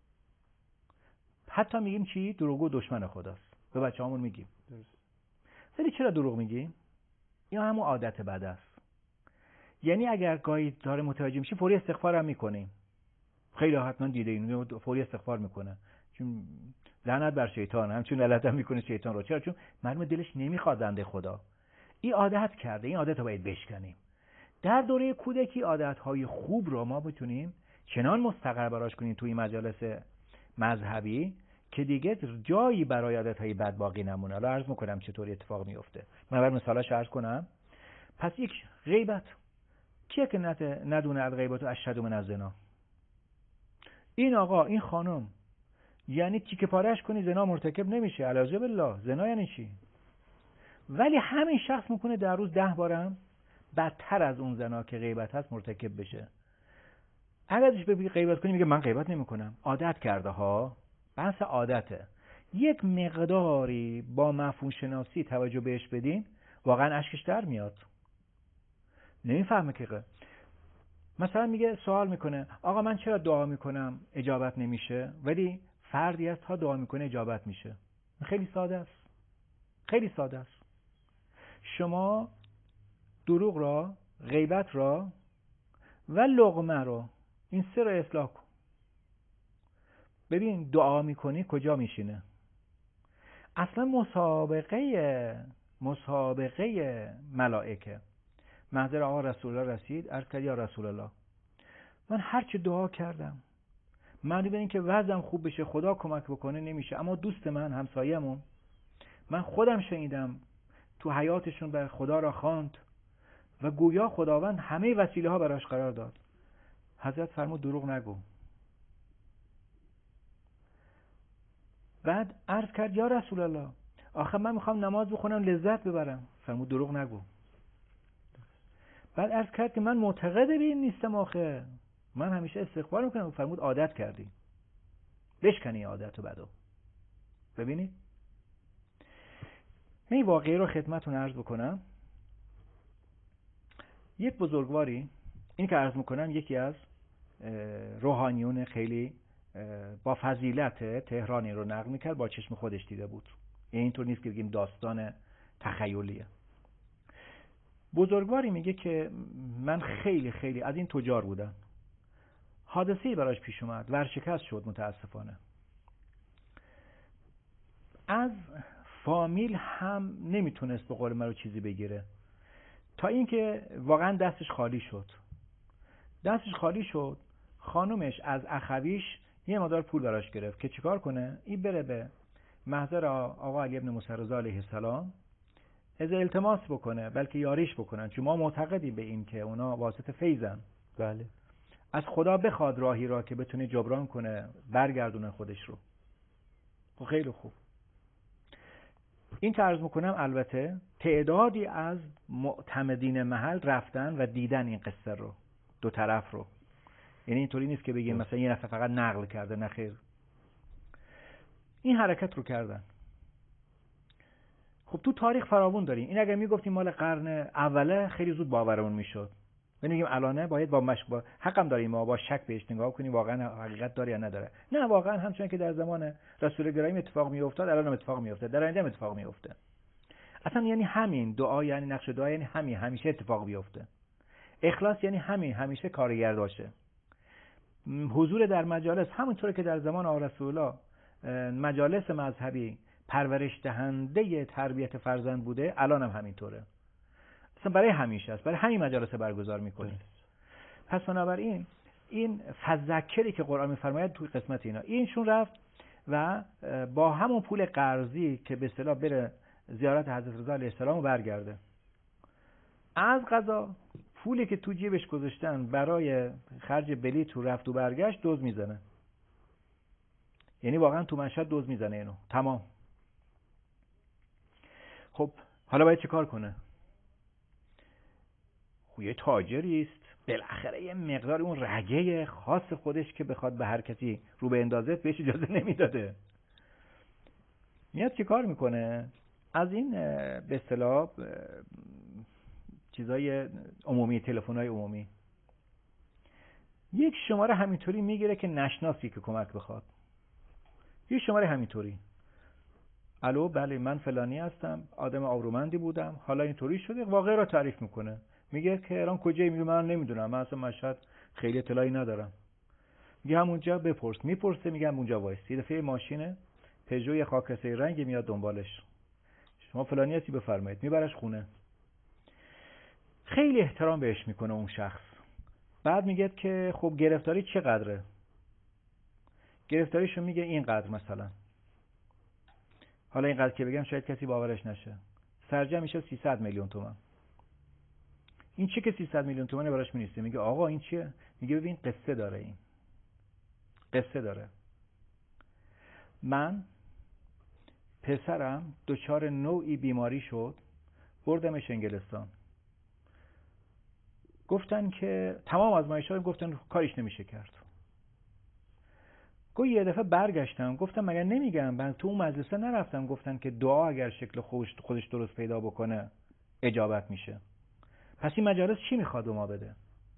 حتی میگیم چی؟ دروغگو دشمن خداست. به بچه‌هامون میگیم. ولی چرا دروغ میگیم؟ این همون عادت بد است. یعنی اگر گاهی داره متوجه میشیم فوری استغفار هم میکنیم. خیلی حتما دیده اینو، فوری استغفار میکنه، چون لعنت بر شیطان، همچون لعنت هم میکنه شیطان رو. چرا؟ چون معلومه دلش نمیخواد بنده خدا. این عادت کرده، این عادت رو باید بشکنیم. در دوره کودکی عادتهای خوب رو ما بتونیم چنان مستقر براش کنیم توی مجالس مذهبی که دیگه جایی برای عادتهای بد باقی نمونه. الان عرض میکنم چطوری اتفاق میفته. من اول مثالاش عرض کنم. پس یک غیبت، کیه که ندونه الغیبت اشد من الزنا؟ این آقا، این خانم، یعنی تیکه پارهش کنی زنا مرتکب نمیشه، اعوذ بالله. زنا یعنی چی؟ ولی همین شخص میکنه در روز 10 بارم بدتر از اون زنا که غیبت هست مرتکب بشه. اگر ازش بگی غیبت کنی میگه من غیبت نمیکنم. عادت کرده ها. بحث عادته. یک مقداری با مفهوم شناسی توجه بهش بدین واقعا اشکش در میاد. نمیفهمه که مثلا میگه، سوال میکنه آقا من چرا دعا میکنم اجابت نمیشه ولی فردی است ها دعا میکنه اجابت میشه؟ خیلی ساده است. خیلی ساده است. شما دروغ را، غیبت را و لقمه را، این سه را اصلاح کن. ببین دعا میکنی کجا میشینه؟ اصلا مسابقه ملائکه. محضر آقا رسول الله رسید، عرض کرد یا رسول الله من هر چه دعا کردم معنی به این که وضعم خوب بشه، خدا کمک بکنه نمیشه، اما دوست من، همسایه‌مون، من خودم شنیدم تو حیاتشون به خدا را خواند و گویا خداوند همه وسیله ها براش قرار داد. حضرت فرمود دروغ نگو. بعد عرض کرد یا رسول الله آخه من میخوام نماز بخونم لذت ببرم. فرمود دروغ نگو. بعد عرض کرد که من معتقد به این نیستم، آخه من همیشه استغفار میکنم. فرمود عادت کردی، بشکنی عادت رو بدو. ببینید من این واقعی رو خدمتتون عرض بکنم. یک بزرگواری، این که عرض میکنم یکی از روحانیون خیلی با فضیلت تهرانی رو نقل میکرد، با چشم خودش دیده بود. اینطور نیست که بگیم داستان تخیلیه. بزرگواری میگه که من خیلی از این تجار بودم، حادثه‌ای براش پیش اومد، ورشکست شد متاسفانه. از فامیل هم نمیتونست به قول من رو چیزی بگیره، تا اینکه واقعا دستش خالی شد. خانومش از اخویش یه مقدار پول براش گرفت که چیکار کنه؟ این بره به محضر آقا علی ابن موسی رضا علیه السلام از التماس بکنه، بلکه یاریش بکنن، چون ما معتقدیم به این که اونا واسط فیضن. بله. از خدا بخواد راهی را که بتونه جبران کنه، برگردونه خودش رو. خیلی خوب. این که عرض میکنم البته تعدادی از معتمدین محل رفتن و دیدن این قصه رو، دو طرف رو. یعنی اینطوری نیست که بگیم مثلا یه نفر فقط نقل کرده، نه خیر. این حرکت رو کردن. خب تو تاریخ فراوون داریم. این اگر میگفتیم مال قرن اوله خیلی زود باورمون میشد. ببینیم الانه باید با حقم داریم ما با شک بهش نگاه کنیم واقعا حقیقت داره یا نداره. نه، واقعا همچنان که در زمان رسول گرامی اتفاق میافتاد، الان هم اتفاق میافته، در آینده هم اتفاق میافته. اصلا یعنی همین دعا، یعنی نقش دعا، یعنی همین همیشه اتفاق بیفته. اخلاص یعنی همین همیشه کارگر باشه. حضور در مجالس همونطوری که در زمان آقا رسول الله مجالس مذهبی پرورش دهنده تربیت فرزند بوده، الان هم همینطوره. اصلا برای همیشه است، برای همین مجالس برگزار میکنیم. پس بنابراین این فذکری که قرآن میفرماید توی قسمت اینا، اینشون رفت و با همون پول قرضی که به اصطلاح بره زیارت حضرت رضا علیه السلام و برگرده، از قضا پولی که تو جیبش گذاشتن برای خرج بلیط تو رفت و برگشت دزد میزنه. یعنی واقعا تو مشهد دزد میزنه اینو تمام. خب حالا باید چه کار کنه؟ خب یه تاجری است، بالاخره یه مقدار اون رگه خاص خودش که بخواد به هر کسی رو به اندازه بهش اجازه نمیداده. میاد چه کار میکنه؟ از این به اصطلاح چیزای عمومی، تلفن‌های عمومی، یک شماره همینطوری میگیره که نشناسی که کمک بخواد. یه شماره همینطوری: الو، بله من فلانی هستم، آدم آبرومندی بودم، حالا اینطوری شده، واقعه را تعریف میکنه. میگه که الان کجایی؟ میگه من نمیدونم، من اصلا مشهد خیلی اطلاعی ندارم. میگه همونجا بپرس. میپرسه، میگه همونجا وایس. یه دفعه ماشینه پژو خاکستری رنگ میاد دنبالش. شما فلانی هستی، بفرمایید. میبرش خونه. خیلی احترام بهش میکنه اون شخص. بعد میگه که خب گرفتاری چقدره؟ گرفتاریشو میگه اینقدر مثلا. حالا اینقدر که بگم شاید کسی باورش نشه. سرجم میشه 300 میلیون تومان. این چه که 300 میلیون تومانی براش می‌نیسته؟ میگه آقا این چیه؟ میگه ببین قصه داره، این قصه داره. من پسرم دچار نوعی بیماری شد، بردمش انگلستان. گفتن که تمام آزمایش‌ها گفتن کاریش نمیشه کرد. یه دفعه برگشتم گفتم مگر نمیگم من تو اون مجلسه نرفتم گفتن که دعا اگر شکل خودش درست پیدا بکنه اجابت میشه. پس این مجالس چی میخواد ما بده؟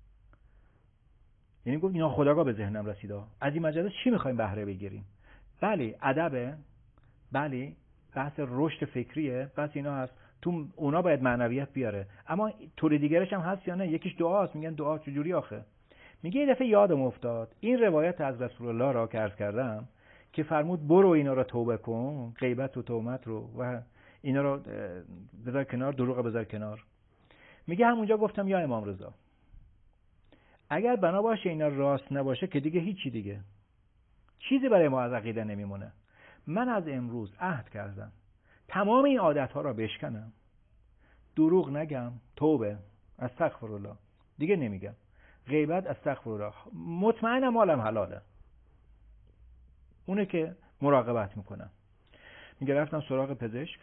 یعنی گفت اینا خودآگاه به ذهنم رسیده، از این مجالس چی میخوایم بهره بگیریم؟ بله ادبه، بله بحث رشد فکریه، بس اینا هست، تو اونا باید معنویت بیاره، اما طور دیگرش هم هست یا نه؟ یکیش دعاست. میگن دعا چجوری آخه؟ میگه یه دفعه یادم افتاد این روایت از رسول الله را که عرض کردم که فرمود برو اینا را توبه کن، غیبت و تهمت رو و اینا رو بذار کنار، دروغ بذار کنار. میگه همونجا گفتم یا امام رضا اگر بنا باشه اینا راست نباشه که دیگه هیچی، دیگه چیزی برای ما از عقیده نمیمونه. من از امروز عهد کردم تمام این عادت‌ها را بشکنم، دروغ نگم، توبه، استغفرالله، دیگه نمیگم، غیبت، استغفرالله، مطمئنم مالم حلاله، اونه که مراقبت میکنم. میگه رفتم سراغ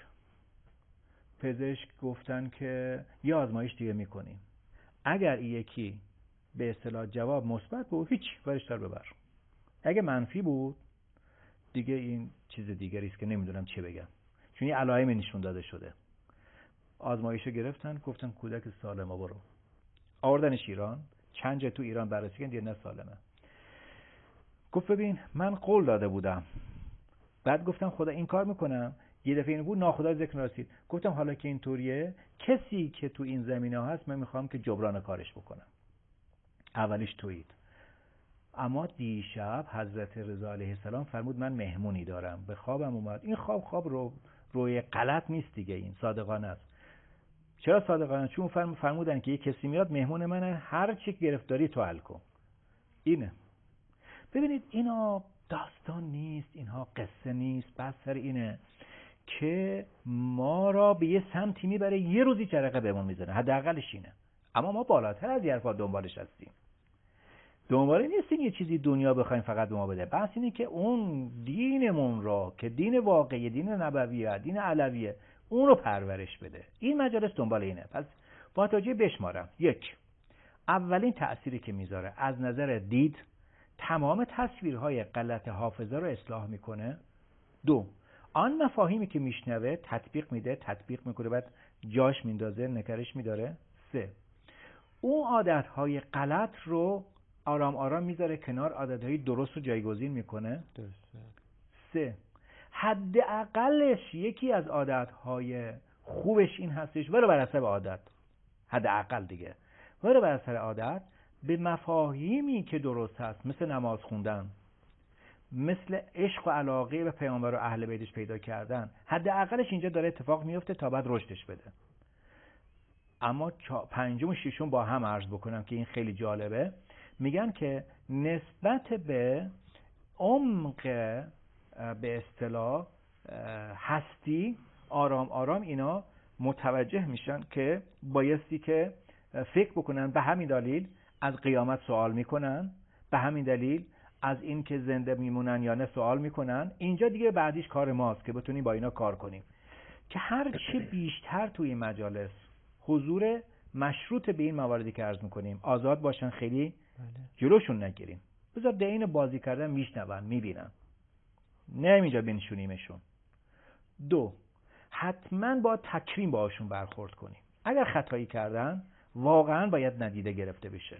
پزشک گفتن که یه آزمایش دیگه میکنیم، اگر این یکی به اصطلاح جواب مثبت بود هیچ برش دار ببر، اگه منفی بود دیگه این چیز دیگری است که نمیدونم چه بگم، چون این علائم نشون داده شده. آزمایشو گرفتن گفتن کودک سالمه، برو. آوردنش ایران، چند جا تو ایران بررسی کردن دیدن سالمه. گفت ببین من قول داده بودم، بعد گفتم خدا این کار میکنم، یه دفعه این بود ناخدا ذکر رسید، گفتم حالا که اینطوریه کسی که تو این زمینه هست من میخوام که جبران کارش بکنم، اولیش تویید. اما دیشب حضرت رضا علیه السلام فرمود من مهمونی دارم، به خوابم اومد. این خواب روی غلط نیست دیگه، این صادقانه است. چرا صادقانه؟ چون فرمودن که یه کسی میاد مهمون منه، هر چی گرفتاری تو حل کن. اینه. ببینید اینا داستان نیست، اینها قصه نیست، بس سر اینه که ما را به یه سمتی میبره، یه روزی جرقه بهمون میزنه، حداقلش اینه. اما ما بالاتر از یه حرفا دنبالش هستیم. دنبال نیستیم یه چیزی دنیا بخوایم فقط به ما بده، بس اینه که اون دینمون را که دین واقعی، دین نبویه، دین علویه، اون رو پرورش بده. این مجالس دنبال اینه. پس با توجه بشمارم: 1. اولین تأثیری که میذاره از نظر دید، تمام تصویرهای غلط حافظه رو اصلاح میکنه. 2. آن مفاهیمی که میشنوه تطبیق میکنه، بعد جاش میندازه، نکرش میداره. 3. اون عادتهای غلط رو آرام آرام میذاره کنار، عادتهای درست رو جایگزین میکنه. درسته. 3. حداقلش یکی از عادتهای خوبش این هستش، ولو بر حسب عادت، حداقل دیگه، ولو بر حسب عادت به مفاهیمی که درست هست، مثل نماز خوندن، مثل عشق و علاقه به پیامبر و اهل بیتش پیدا کردن، حداقلش اینجا داره اتفاق میفته تا بعد رشدش بده. اما 5 و 6 با هم عرض بکنم که این خیلی جالبه. میگن که نسبت به عمق به اصطلاح هستی، آرام آرام اینا متوجه میشن که بایستی که فکر بکنن. به همین دلیل از قیامت سوال میکنن، به همین دلیل از این که زنده میمونن یا نه سوال میکنن. اینجا دیگه بعدیش کار ماست که بتونیم با اینا کار کنیم، که هر چی بیشتر توی این مجالس حضور مشروط به این مواردی که عرض میکنیم آزاد باشن، خیلی جلوشون نگیریم، بذار ده این بازی کردن میشنون میبینن، نه اینجا بنشونیمشون. 2. حتما با تکریم باشون برخورد کنیم، اگر خطایی کردن واقعا باید ندیده گرفته بشه.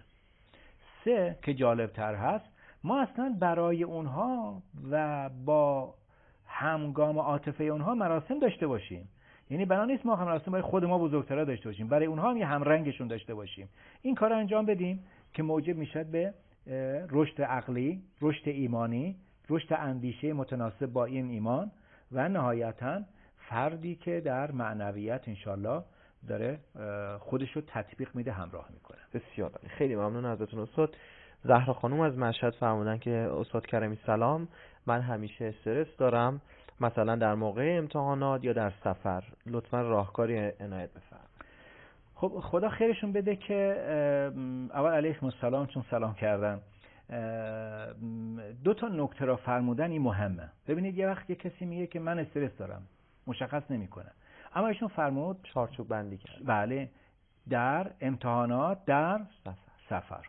3 که جالب تر هست، ما اصلا برای اونها و با همگام عاطفه اونها مراسم داشته باشیم. یعنی بنا نیست ما مراسم برای خود ما بزرگترا داشته باشیم، برای اونها هم یه همرنگشون داشته باشیم. این کار انجام بدیم که موجب میشد به رشد عقلی، رشد ایمانی، رشد اندیشه متناسب با این ایمان، و نهایتاً فردی که در معنویت انشالله داره خودشو تطبیق میده، همراه میکنه. بسیار خیلی ممنون ازتون استاد. زهرا خانم از مشهد فرمودن که استاد کریمی سلام، من همیشه استرس دارم، مثلا در موقع امتحانات یا در سفر، لطفا راهکاری عنایت بفرمایید. خب خدا خیرشون بده که اول علیکم السلام، چون سلام کردن. 2 تا نکته را فرمودن این مهمه. ببینید یه وقت یه کسی میگه که من استرس دارم، مشخص نمیکنه، اما ایشون فرمود چارچوب بندی کرد. بله، در امتحانات، در سفر.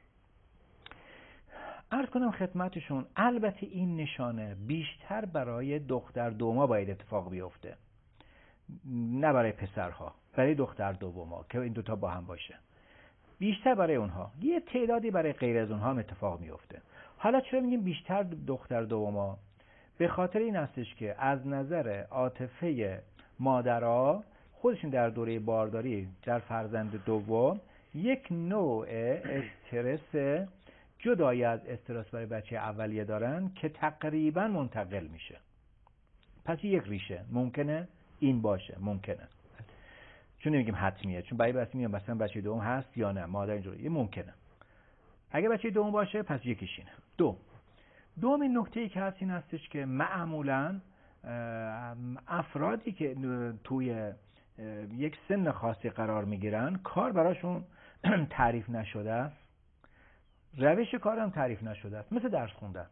عرض کنم خدمتشون، البته این نشانه بیشتر برای دختر دوما باید اتفاق بیفته، نه برای پسرها، برای دختر دوما که این دوتا با هم باشه، بیشتر برای اونها. یه تعدادی برای غیر از اونها هم اتفاق میفته. حالا چرا میگیم بیشتر دختر دوما؟ به خاطر این هستش که از نظر عاطفه مادرها خودشون در دوره بارداری در فرزند دوم یک نوع استرس جدای از استرس برای بچه اولیه دارن که تقریبا منتقل میشه. پس یک ریشه ممکنه این باشه، ممکنه، چون نمیگیم حتمیه، چون برای بس میگم مثلا بچه دوم هست یا نه، مادر اینجوری، ممکنه. اگه بچه دوم باشه پس یکیش اینه. دومین نکته‌ای که هست این هستش که معمولاً افرادی که توی یک سن خاصی قرار میگیرن کار براشون تعریف نشده است، روش کارم تعریف نشده است، مثل درس خوندن.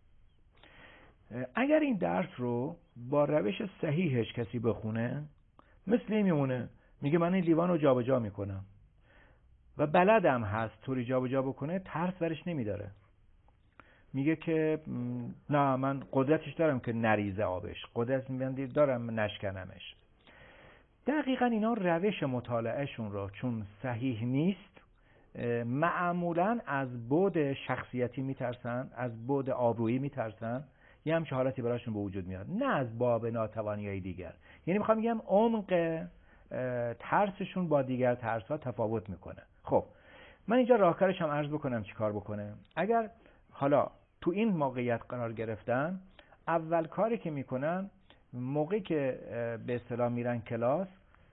اگر این درس رو با روش صحیحش کسی بخونه، مثل این میمونه، میگه من این لیوان رو جابجا میکنم و بلدم هست طوری جابجا بکنه، ترس برش نمیداره، میگه که نه من قدرتش دارم که نریزه آبش، قدرت دارم نشکنمش. دقیقا اینا روش مطالعهشون رو چون صحیح نیست، معمولا از بعد شخصیتی میترسن، از بعد آبرویی میترسن، یه همچه حالتی براشون به وجود میاد، نه از باب ناتوانی‌های دیگر. یعنی میخوام بگم عمق ترسشون با دیگر ترس‌ها تفاوت میکنه. خب من اینجا راهکارش هم عرض بکنم چی کار بکنه. اگر حالا تو این موقعیت قرار گرفتن، اول کاری که میکنن موقعی که به اصطلاح میرن کلاس،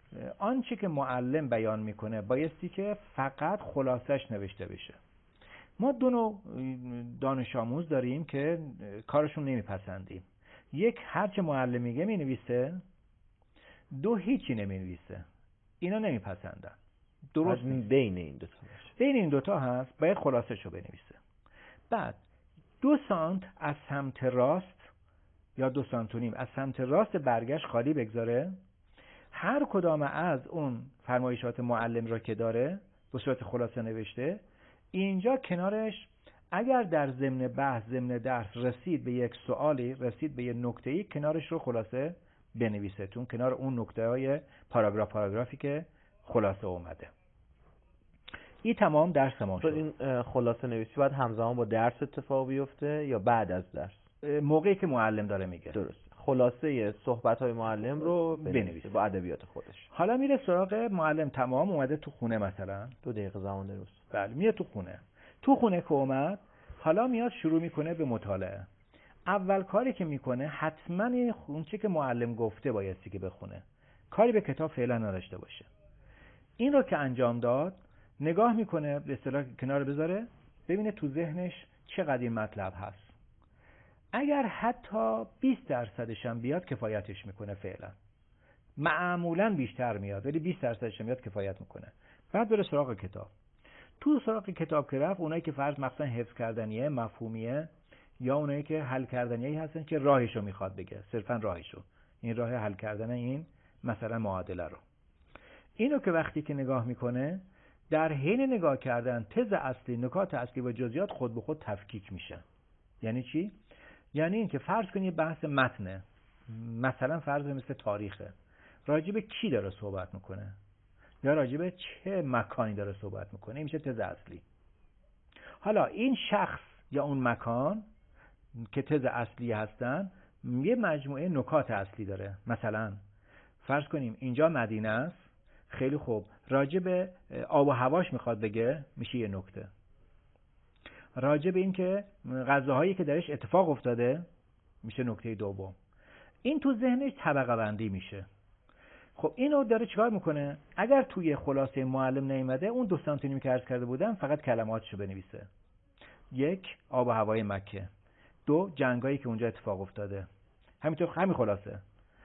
آنچه که معلم بیان میکنه بایستی که فقط خلاصش نوشته بشه. ما دو نوع دانش آموز داریم که کارشون نمیپسندیم. یک هرچه معلم میگه مینویسه، دو هیچی نمینویسه. اینا نمیپسندن. درست بین این دوتا باشه. بین این دوتا هست، باید خلاصه شو بنویسه. بعد 2 سانت از سمت راست یا 2 سانت و نیم از سمت راست برگشت خالی بگذاره. هر کدام از اون فرمایشات معلم را که داره به صورت خلاصه نوشته، اینجا کنارش اگر در ضمن بحث ضمن درس رسید به یک سوالی، رسید به یک نکته‌ای، کنارش رو خلاصه بنویسه، تون کنار اون نکته‌های پاراگرافی که خلاصه اومده. این تمام درس ما شد. این خلاصه نویسی باید همزمان با درس اتفاق بیفته یا بعد از درس؟ موقعی که معلم داره میگه. درست. خلاصه صحبت‌های معلم رو بنویسه با ادبیات خودش. حالا میره سراغ معلم، تمام اومده تو خونه، مثلا 2 دقیقه زمان داره. بله، میاد تو خونه. تو خونه که اومد، حالا میاد شروع میکنه به مطالعه. اول کاری که میکنه حتما اون چه که معلم گفته بایستی که بخونه. کاری به کتاب فعلا نداشته باشه. این رو که انجام داد، نگاه میکنه، به اصطلاح کنار بذاره، ببینه تو ذهنش چقدر این مطلب هست. اگر حتی 20% هم بیاد کفایتش میکنه فعلا. معمولا بیشتر میاد ولی 20% هم بیاد کفایت میکنه. بعد بره سراغ کتاب. تو سراغ کتاب که رفت، اونایی که فرض مثلا حفظ کردنیه، مفهومیه، یا اونایی که حل کردنیه هستن که راهشو میخواد بگه، صرفا راهشو، این راه حل کردن این مثلا معادله رو. اینو که وقتی که نگاه میکنه، در حین نگاه کردن تز اصلی، نکات اصلی و جزئیات خود به خود تفکیک میشه. یعنی چی؟ یعنی این که فرض کنید بحث متنه، مثلا فرض مثل تاریخه، راجع به کی داره صحبت میکنه یا راجع به چه مکانی داره صحبت میکنه، این میشه تز اصلی. حالا این شخص یا اون مکان که تز اصلی هستن یه مجموعه نکات اصلی داره. مثلا فرض کنیم اینجا مدینه است، خیلی خوب، راجع به آب و هواش میخواد بگه، میشه یه نکته. راجع به این که غذاهایی که درش اتفاق افتاده، میشه نکته دوم. این تو ذهنش طبقه بندی میشه. خب اینو داره چیکار میکنه؟ اگر توی خلاصه معلم نیامده، اون 2 سانتی نیم که عرض کرده بودم فقط کلماتشو بنویسه. 1 آب و هوای مکه، 2 جنگایی که اونجا اتفاق افتاده، همینطور همین خلاصه.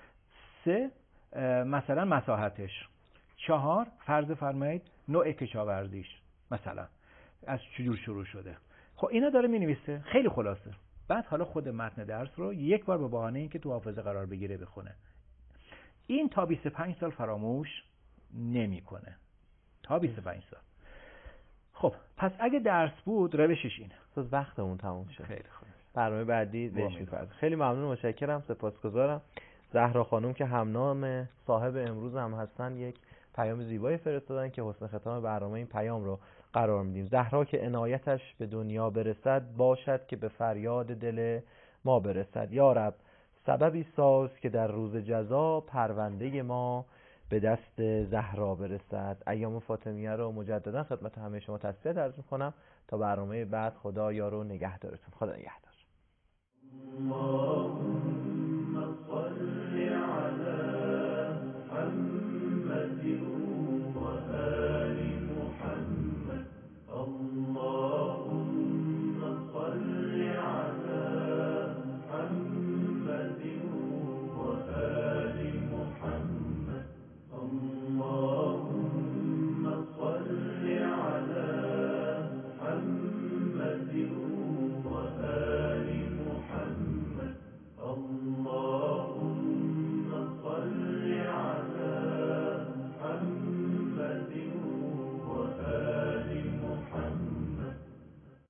3 مثلا مساحتش. 4 فرض فرمایید نوع کشاورزیش، مثلا از چجور شروع شده. خب اینا داره مینویسه، خیلی خلاصه. بعد حالا خود متن درس رو یک بار به بهانه اینکه تو حافظه قرار بگیره بخونه. این تا 25 سال فراموش نمیکنه. تا 25 سال. خب پس اگه درس بود روشش اینه. باز وقتمون تموم شد. خیلی خوب. برنامه بعدی بهش می‌پردازیم. خیلی ممنون، متشکرم، سپاسگزارم. زهرا خانم که همنام صاحب امروز هم هستن، یک پیام زیبایی فرستادن که حسن ختام برنامه این پیام رو قرار میدیم. زهرا که عنایتش به دنیا برسد، باشد که به فریاد دل ما برسد. یا رب سببی ساز که در روز جزا پرونده ما به دست زهرا برسد. ایام فاطمیه رو مجددا خدمت همه شما تسلیت عرض می‌کنم. تا برنامه بعد، خدا یار و نگهدارتون. خدا نگهدار.